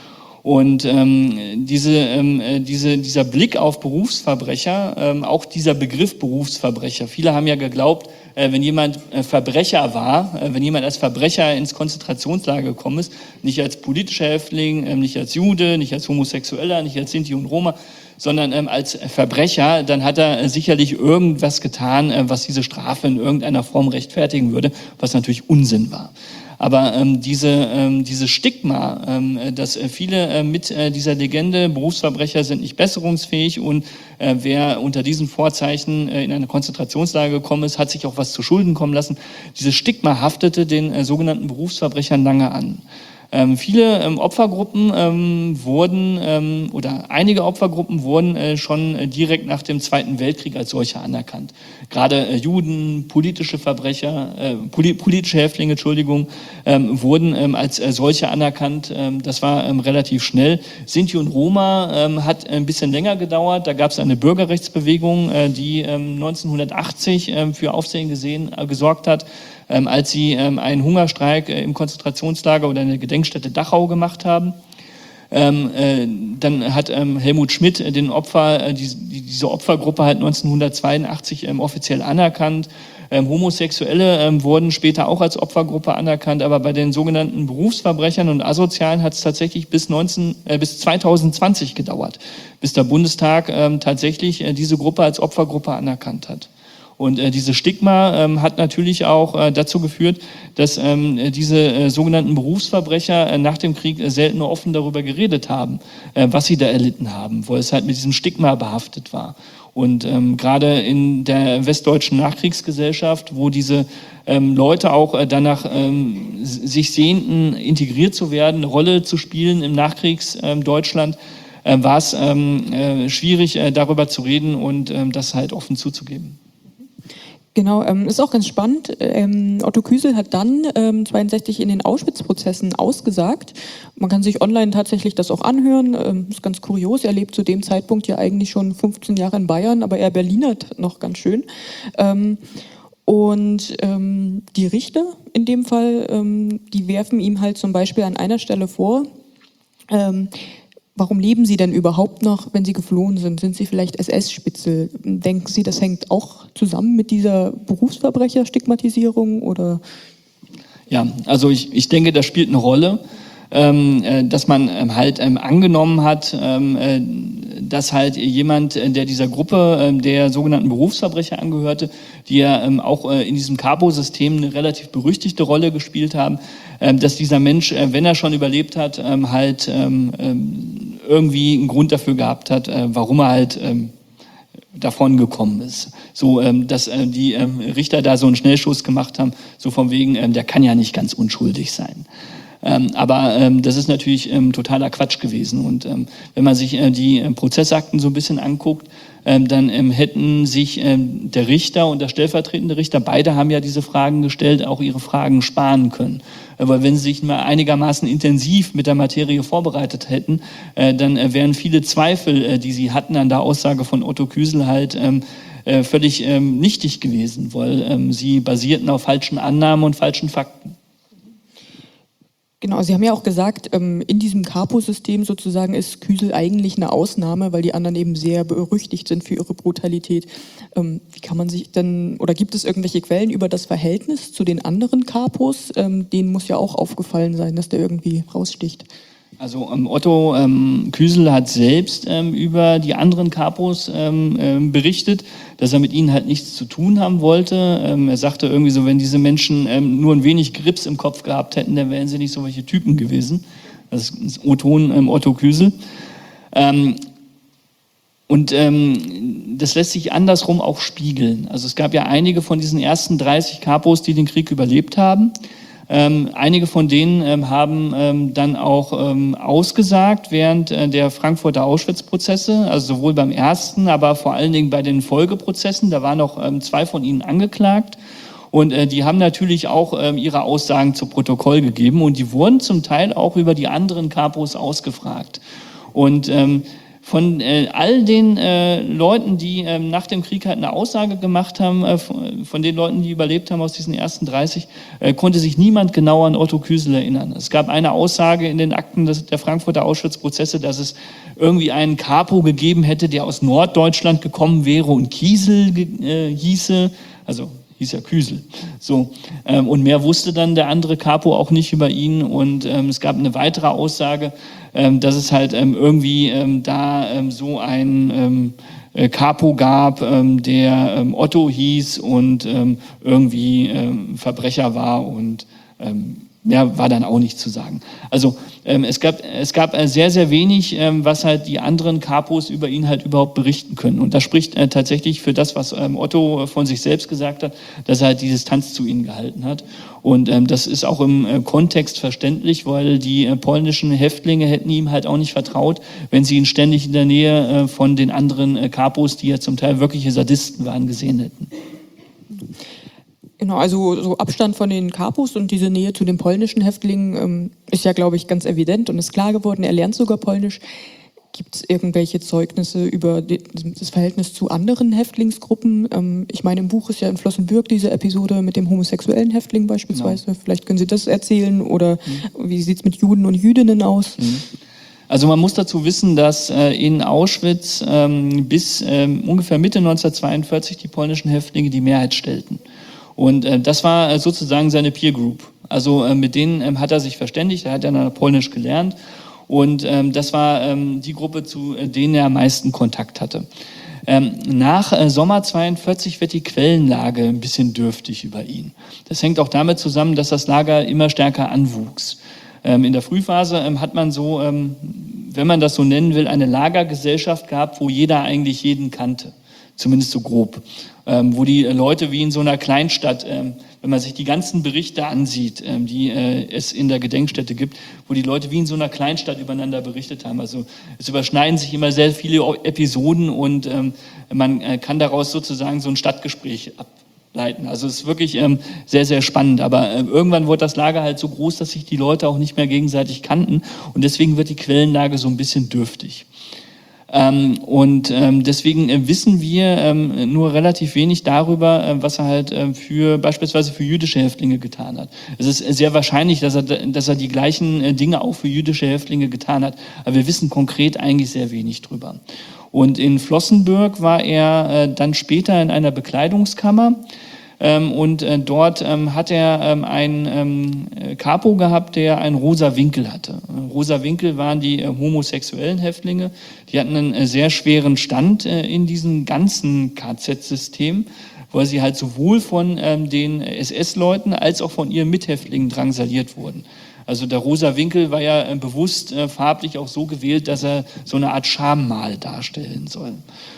Und ähm, diese, ähm, diese, dieser Blick auf Berufsverbrecher, ähm, auch dieser Begriff Berufsverbrecher, viele haben ja geglaubt, äh, wenn jemand äh, Verbrecher war, äh, wenn jemand als Verbrecher ins Konzentrationslager gekommen ist, nicht als politischer Häftling, äh, nicht als Jude, nicht als Homosexueller, nicht als Sinti und Roma, sondern ähm, als Verbrecher, dann hat er äh, sicherlich irgendwas getan, äh, was diese Strafe in irgendeiner Form rechtfertigen würde, was natürlich Unsinn war. Aber ähm, diese, ähm, diese Stigma, ähm, dass äh, viele äh, mit äh, dieser Legende, Berufsverbrecher sind nicht besserungsfähig und äh, wer unter diesen Vorzeichen äh, in eine Konzentrationslager gekommen ist, hat sich auch was zu Schulden kommen lassen. Dieses Stigma haftete den äh, sogenannten Berufsverbrechern lange an. Ähm, viele ähm, Opfergruppen ähm, wurden, ähm, oder einige Opfergruppen wurden äh, schon äh, direkt nach dem Zweiten Weltkrieg als solche anerkannt. Gerade äh, Juden, politische Verbrecher, äh, poli politische Häftlinge, Entschuldigung, ähm, wurden ähm, als äh, solche anerkannt. Ähm, das war ähm, relativ schnell. Sinti und Roma ähm, hat ein bisschen länger gedauert. Da gab es eine Bürgerrechtsbewegung, äh, die ähm, neunzehnhundertachtzig ähm, für Aufsehen gesehen, äh, gesorgt hat, Ähm, als sie ähm, einen Hungerstreik äh, im Konzentrationslager oder in der Gedenkstätte Dachau gemacht haben. Ähm, äh, dann hat ähm, Helmut Schmidt äh, den Opfer, äh, die, die, diese Opfergruppe halt neunzehnhundertzweiundachtzig ähm, offiziell anerkannt. Ähm, Homosexuelle ähm, wurden später auch als Opfergruppe anerkannt, aber bei den sogenannten Berufsverbrechern und Asozialen hat es tatsächlich bis, neunzehn, äh, bis zweitausendzwanzig gedauert, bis der Bundestag ähm, tatsächlich äh, diese Gruppe als Opfergruppe anerkannt hat. Und äh, dieses Stigma ähm, hat natürlich auch äh, dazu geführt, dass ähm, diese äh, sogenannten Berufsverbrecher äh, nach dem Krieg äh, selten nur offen darüber geredet haben, äh, was sie da erlitten haben, weil es halt mit diesem Stigma behaftet war. Und ähm, gerade in der westdeutschen Nachkriegsgesellschaft, wo diese ähm, Leute auch äh, danach ähm, sich sehnten, integriert zu werden, eine Rolle zu spielen im Nachkriegsdeutschland, äh, war es ähm, äh, schwierig, äh, darüber zu reden und ähm, das halt offen zuzugeben. Genau, ähm, ist auch ganz spannend. Ähm, Otto Küsel hat dann ähm, zweiundsechzig in den Auschwitz-Prozessen ausgesagt. Man kann sich online tatsächlich das auch anhören. Ähm, ist ganz kurios. Er lebt zu dem Zeitpunkt ja eigentlich schon fünfzehn Jahre in Bayern, aber er berlinert noch ganz schön. Ähm, und ähm, die Richter in dem Fall, ähm, die werfen ihm halt zum Beispiel an einer Stelle vor, ähm, warum leben Sie denn überhaupt noch, wenn Sie geflohen sind? Sind Sie vielleicht S S-Spitzel? Denken Sie, das hängt auch zusammen mit dieser Berufsverbrecher-Stigmatisierung? Oder? Ja, also ich, ich denke, das spielt eine Rolle, ähm, äh, dass man ähm, halt ähm, angenommen hat, ähm, äh, dass halt jemand, äh, der dieser Gruppe äh, der sogenannten Berufsverbrecher angehörte, die ja ähm, auch äh, in diesem Capo-System eine relativ berüchtigte Rolle gespielt haben, äh, dass dieser Mensch, äh, wenn er schon überlebt hat, ähm, halt ähm, ähm, irgendwie einen Grund dafür gehabt hat, äh, warum er halt ähm, davon gekommen ist. So, ähm, dass äh, die ähm, Richter da so einen Schnellschuss gemacht haben, so von wegen, ähm, der kann ja nicht ganz unschuldig sein. Ähm, aber ähm, das ist natürlich ähm, totaler Quatsch gewesen. Und ähm, wenn man sich äh, die äh, Prozessakten so ein bisschen anguckt, ähm, dann ähm, hätten sich ähm, der Richter und der stellvertretende Richter, beide haben ja diese Fragen gestellt, auch ihre Fragen sparen können. Äh, weil wenn sie sich mal einigermaßen intensiv mit der Materie vorbereitet hätten, äh, dann äh, wären viele Zweifel, äh, die sie hatten an der Aussage von Otto Küsel halt ähm, äh, völlig ähm, nichtig gewesen, weil ähm, sie basierten auf falschen Annahmen und falschen Fakten. Genau, Sie haben ja auch gesagt, in diesem Capo-System sozusagen ist Küsel eigentlich eine Ausnahme, weil die anderen eben sehr berüchtigt sind für ihre Brutalität. Wie kann man sich denn, oder gibt es irgendwelche Quellen über das Verhältnis zu den anderen Capos? Denen muss ja auch aufgefallen sein, dass der irgendwie raussticht. Also ähm, Otto ähm, Küsel hat selbst ähm, über die anderen Capos ähm, ähm, berichtet, dass er mit ihnen halt nichts zu tun haben wollte. Ähm, er sagte irgendwie so, wenn diese Menschen ähm, nur ein wenig Grips im Kopf gehabt hätten, dann wären sie nicht so welche Typen gewesen. Das ist Otto, ähm, Otto Küsel. Ähm, und ähm, das lässt sich andersrum auch spiegeln. Also es gab ja einige von diesen ersten dreißig Capos, die den Krieg überlebt haben. Ähm, einige von denen ähm, haben ähm, dann auch ähm, ausgesagt während äh, der Frankfurter Auschwitz-Prozesse, also sowohl beim ersten, aber vor allen Dingen bei den Folgeprozessen. Da waren noch ähm, zwei von ihnen angeklagt und äh, die haben natürlich auch ähm, ihre Aussagen zu Protokoll gegeben und die wurden zum Teil auch über die anderen Capos ausgefragt. Und ähm, von äh, all den äh, Leuten, die äh, nach dem Krieg halt eine Aussage gemacht haben, äh, von, von den Leuten, die überlebt haben aus diesen ersten dreißig, äh, konnte sich niemand genau an Otto Küsel erinnern. Es gab eine Aussage in den Akten des, der Frankfurter Auschwitz-Prozesse, dass es irgendwie einen Kapo gegeben hätte, der aus Norddeutschland gekommen wäre und Kiesel äh, hieße, also hieß ja Küsel. So, ähm, und mehr wusste dann der andere Kapo auch nicht über ihn. Und ähm, es gab eine weitere Aussage, ähm, dass es halt ähm, irgendwie ähm, da ähm, so ein ähm, äh, Kapo gab, ähm, der ähm, Otto hieß und ähm, irgendwie ähm, Verbrecher war und ähm, mehr war dann auch nicht zu sagen. Also ähm, es gab es gab äh, sehr, sehr wenig, ähm, was halt die anderen Kapos über ihn halt überhaupt berichten können. Und das spricht äh, tatsächlich für das, was ähm, Otto von sich selbst gesagt hat, dass er halt die Distanz zu ihnen gehalten hat. Und ähm, das ist auch im äh, Kontext verständlich, weil die äh, polnischen Häftlinge hätten ihm halt auch nicht vertraut, wenn sie ihn ständig in der Nähe äh, von den anderen äh, Kapos, die ja zum Teil wirkliche Sadisten waren, gesehen hätten. Genau, also so Abstand von den Kapos und diese Nähe zu den polnischen Häftlingen ähm, ist ja, glaube ich, ganz evident und ist klar geworden. Er lernt sogar Polnisch. Gibt es irgendwelche Zeugnisse über die, das Verhältnis zu anderen Häftlingsgruppen? Ähm, ich meine, im Buch ist ja in Flossenbürg diese Episode mit dem homosexuellen Häftling beispielsweise. Genau. Vielleicht können Sie das erzählen oder mhm. wie sieht es mit Juden und Jüdinnen aus? Mhm. Also man muss dazu wissen, dass äh, in Auschwitz ähm, bis ähm, ungefähr Mitte neunzehnhundertzweiundvierzig die polnischen Häftlinge die Mehrheit stellten. Und äh, das war äh, sozusagen seine Peer Group. Also äh, mit denen ähm, hat er sich verständigt, er hat ja Polnisch gelernt und ähm, das war ähm, die Gruppe, zu äh, denen er am meisten Kontakt hatte. Ähm, nach äh, Sommer zweiundvierzig wird die Quellenlage ein bisschen dürftig über ihn. Das hängt auch damit zusammen, dass das Lager immer stärker anwuchs. Ähm, in der Frühphase ähm, hat man so, ähm, wenn man das so nennen will, eine Lagergesellschaft gehabt, wo jeder eigentlich jeden kannte. Zumindest so grob. Ähm, wo die Leute wie in so einer Kleinstadt, ähm, wenn man sich die ganzen Berichte ansieht, ähm, die äh, es in der Gedenkstätte gibt, wo die Leute wie in so einer Kleinstadt übereinander berichtet haben. Also es überschneiden sich immer sehr viele Episoden und ähm, man äh, kann daraus sozusagen so ein Stadtgespräch ableiten. Also es ist wirklich ähm, sehr, sehr spannend. Aber äh, irgendwann wurde das Lager halt so groß, dass sich die Leute auch nicht mehr gegenseitig kannten und deswegen wird die Quellenlage so ein bisschen dürftig. Ähm, und ähm, deswegen äh, wissen wir ähm, nur relativ wenig darüber, äh, was er halt äh, für beispielsweise für jüdische Häftlinge getan hat. Es ist sehr wahrscheinlich, dass er, dass er die gleichen äh, Dinge auch für jüdische Häftlinge getan hat, aber wir wissen konkret eigentlich sehr wenig drüber. Und in Flossenbürg war er äh, dann später in einer Bekleidungskammer. Ähm, und äh, dort ähm, hat er ähm, einen ähm, Kapo gehabt, der einen rosa Winkel hatte. Äh, rosa Winkel waren die äh, homosexuellen Häftlinge. Die hatten einen äh, sehr schweren Stand äh, in diesem ganzen K Z-System, weil sie halt sowohl von ähm, den S S-Leuten als auch von ihren Mithäftlingen drangsaliert wurden. Also der rosa Winkel war ja äh, bewusst äh, farblich auch so gewählt, dass er so eine Art Schammal darstellen soll.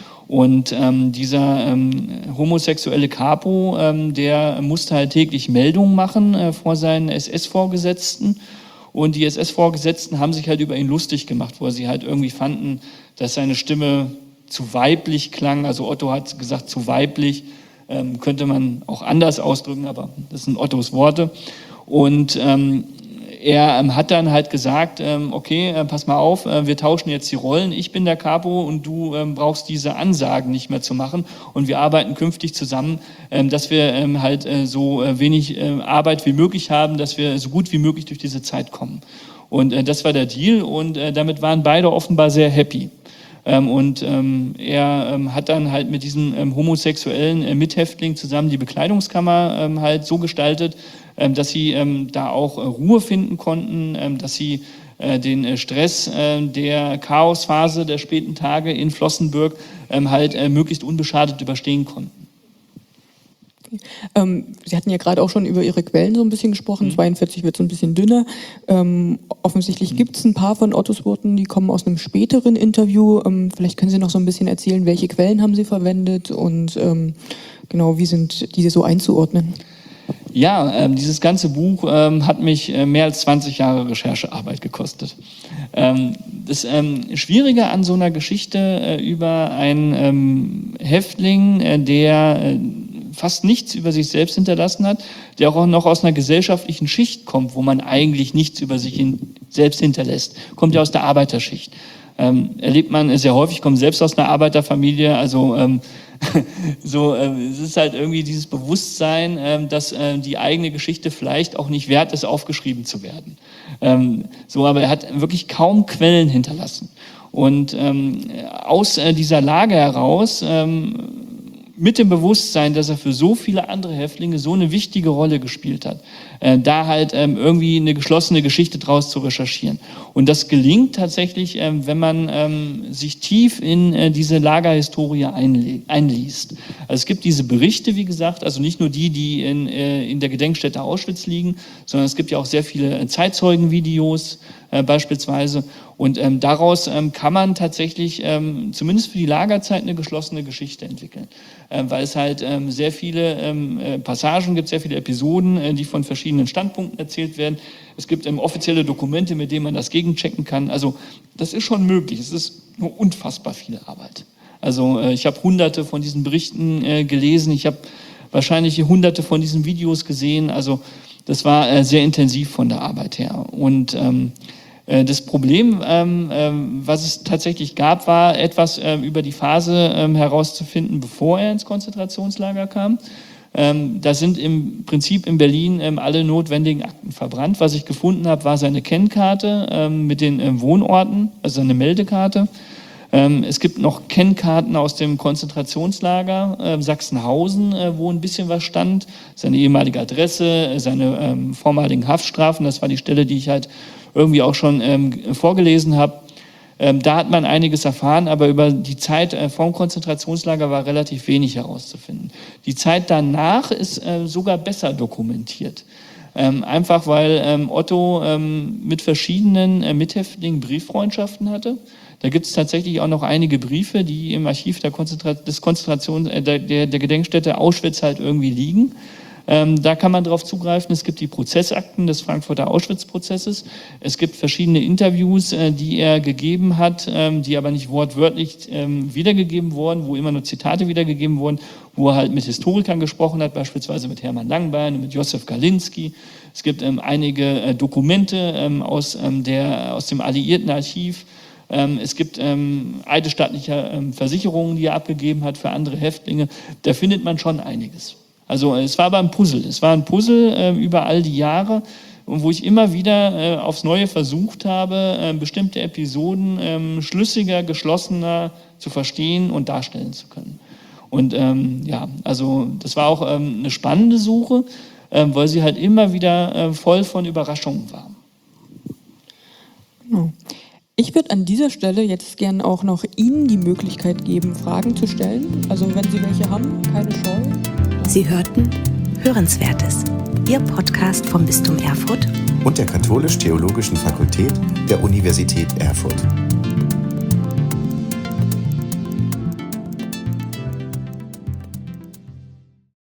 Und ähm, dieser ähm, homosexuelle Kapo, ähm, der musste halt täglich Meldungen machen äh, vor seinen S S-Vorgesetzten. Und die S S-Vorgesetzten haben sich halt über ihn lustig gemacht, wo sie halt irgendwie fanden, dass seine Stimme zu weiblich klang. Also Otto hat gesagt, zu weiblich, ähm, könnte man auch anders ausdrücken, aber das sind Ottos Worte. Und ähm, er ähm, hat dann halt gesagt, ähm, okay, äh, pass mal auf, äh, wir tauschen jetzt die Rollen. Ich bin der Kapo und du ähm, brauchst diese Ansagen nicht mehr zu machen. Und wir arbeiten künftig zusammen, ähm, dass wir ähm, halt äh, so äh, wenig äh, Arbeit wie möglich haben, dass wir so gut wie möglich durch diese Zeit kommen. Und äh, das war der Deal und äh, damit waren beide offenbar sehr happy. Ähm, und ähm, er ähm, hat dann halt mit diesem ähm, homosexuellen äh, Mithäftling zusammen die Bekleidungskammer ähm, halt so gestaltet, ähm, dass sie ähm, da auch äh, Ruhe finden konnten, ähm, dass sie äh, den äh, Stress äh, der Chaosphase der späten Tage in Flossenbürg ähm, halt äh, möglichst unbeschadet überstehen konnten. Ähm, Sie hatten ja gerade auch schon über Ihre Quellen so ein bisschen gesprochen. Mhm. zweiundvierzig wird so ein bisschen dünner. Ähm, offensichtlich mhm. gibt es ein paar von Ottos Worten, die kommen aus einem späteren Interview. Ähm, vielleicht können Sie noch so ein bisschen erzählen, welche Quellen haben Sie verwendet und ähm, genau, wie sind diese so einzuordnen? Ja, ähm, dieses ganze Buch ähm, hat mich äh, mehr als zwanzig Jahre Recherchearbeit gekostet. Ähm, das ähm, Schwierige an so einer Geschichte äh, über einen ähm, Häftling, äh, der äh, fast nichts über sich selbst hinterlassen hat, der auch noch aus einer gesellschaftlichen Schicht kommt, wo man eigentlich nichts über sich hin, selbst hinterlässt. Kommt ja aus der Arbeiterschicht. ähm, erlebt man sehr häufig, ich komme selbst aus einer Arbeiterfamilie, also ähm, so, äh, es ist halt irgendwie dieses Bewusstsein, äh, dass äh, die eigene Geschichte vielleicht auch nicht wert ist, aufgeschrieben zu werden. Ähm, so, aber er hat wirklich kaum Quellen hinterlassen. Und ähm, aus äh, dieser Lage heraus, ähm, mit dem Bewusstsein, dass er für so viele andere Häftlinge so eine wichtige Rolle gespielt hat, äh, da halt ähm, irgendwie eine geschlossene Geschichte draus zu recherchieren. Und das gelingt tatsächlich, ähm, wenn man ähm, sich tief in äh, diese Lagerhistorie einle- einliest. Also es gibt diese Berichte, wie gesagt, also nicht nur die, die in, äh, in der Gedenkstätte Auschwitz liegen, sondern es gibt ja auch sehr viele Zeitzeugenvideos äh, beispielsweise. Und ähm, daraus ähm, kann man tatsächlich ähm, zumindest für die Lagerzeit eine geschlossene Geschichte entwickeln, äh, weil es halt ähm, sehr viele ähm, äh, Passagen gibt, sehr viele Episoden, äh, die von verschiedenen Standpunkten erzählt werden. Es gibt ähm, offizielle Dokumente, mit denen man das gegenchecken kann. Also das ist schon möglich. Es ist nur unfassbar viel Arbeit. Also äh, ich habe hunderte von diesen Berichten äh, gelesen. Ich habe wahrscheinlich hunderte von diesen Videos gesehen. Also das war äh, sehr intensiv von der Arbeit her. Und ähm, das Problem, ähm, ähm, was es tatsächlich gab, war etwas ähm, über die Phase ähm, herauszufinden, bevor er ins Konzentrationslager kam. Ähm, da sind im Prinzip in Berlin ähm, alle notwendigen Akten verbrannt. Was ich gefunden habe, war seine Kennkarte ähm, mit den ähm, Wohnorten, also seine Meldekarte. Ähm, es gibt noch Kennkarten aus dem Konzentrationslager äh, Sachsenhausen, äh, wo ein bisschen was stand. Seine ehemalige Adresse, seine ähm, vormaligen Haftstrafen, das war die Stelle, die ich halt irgendwie auch schon ähm, vorgelesen habe. Ähm, da hat man einiges erfahren, aber über die Zeit äh, vom Konzentrationslager war relativ wenig herauszufinden. Die Zeit danach ist äh, sogar besser dokumentiert. Ähm, einfach weil ähm, Otto ähm, mit verschiedenen äh, Mithäftlingen Brieffreundschaften hatte. Da gibt es tatsächlich auch noch einige Briefe, die im Archiv der, Konzentra- des Konzentrations, äh, der, der, der Gedenkstätte Auschwitz halt irgendwie liegen. Ähm, da kann man drauf zugreifen. Es gibt die Prozessakten des Frankfurter Auschwitz-Prozesses. Es gibt verschiedene Interviews, äh, die er gegeben hat, ähm, die aber nicht wortwörtlich ähm, wiedergegeben wurden, wo immer nur Zitate wiedergegeben wurden, wo er halt mit Historikern gesprochen hat, beispielsweise mit Hermann Langbein und mit Josef Galinski. Es gibt ähm, einige äh, Dokumente ähm, aus, ähm, der, aus dem Alliiertenarchiv. Ähm, es gibt ähm, eidesstattliche ähm, Versicherungen, die er abgegeben hat für andere Häftlinge. Da findet man schon einiges. Also es war aber ein Puzzle. Es war ein Puzzle äh, über all die Jahre, wo ich immer wieder äh, aufs Neue versucht habe, äh, bestimmte Episoden äh, schlüssiger, geschlossener zu verstehen und darstellen zu können. Und ähm, ja, also das war auch ähm, eine spannende Suche, äh, weil sie halt immer wieder äh, voll von Überraschungen war. Genau. Ich würde an dieser Stelle jetzt gerne auch noch Ihnen die Möglichkeit geben, Fragen zu stellen. Also wenn Sie welche haben, keine Scheu. Sie hörten Hörenswertes, Ihr Podcast vom Bistum Erfurt und der Katholisch-Theologischen Fakultät der Universität Erfurt.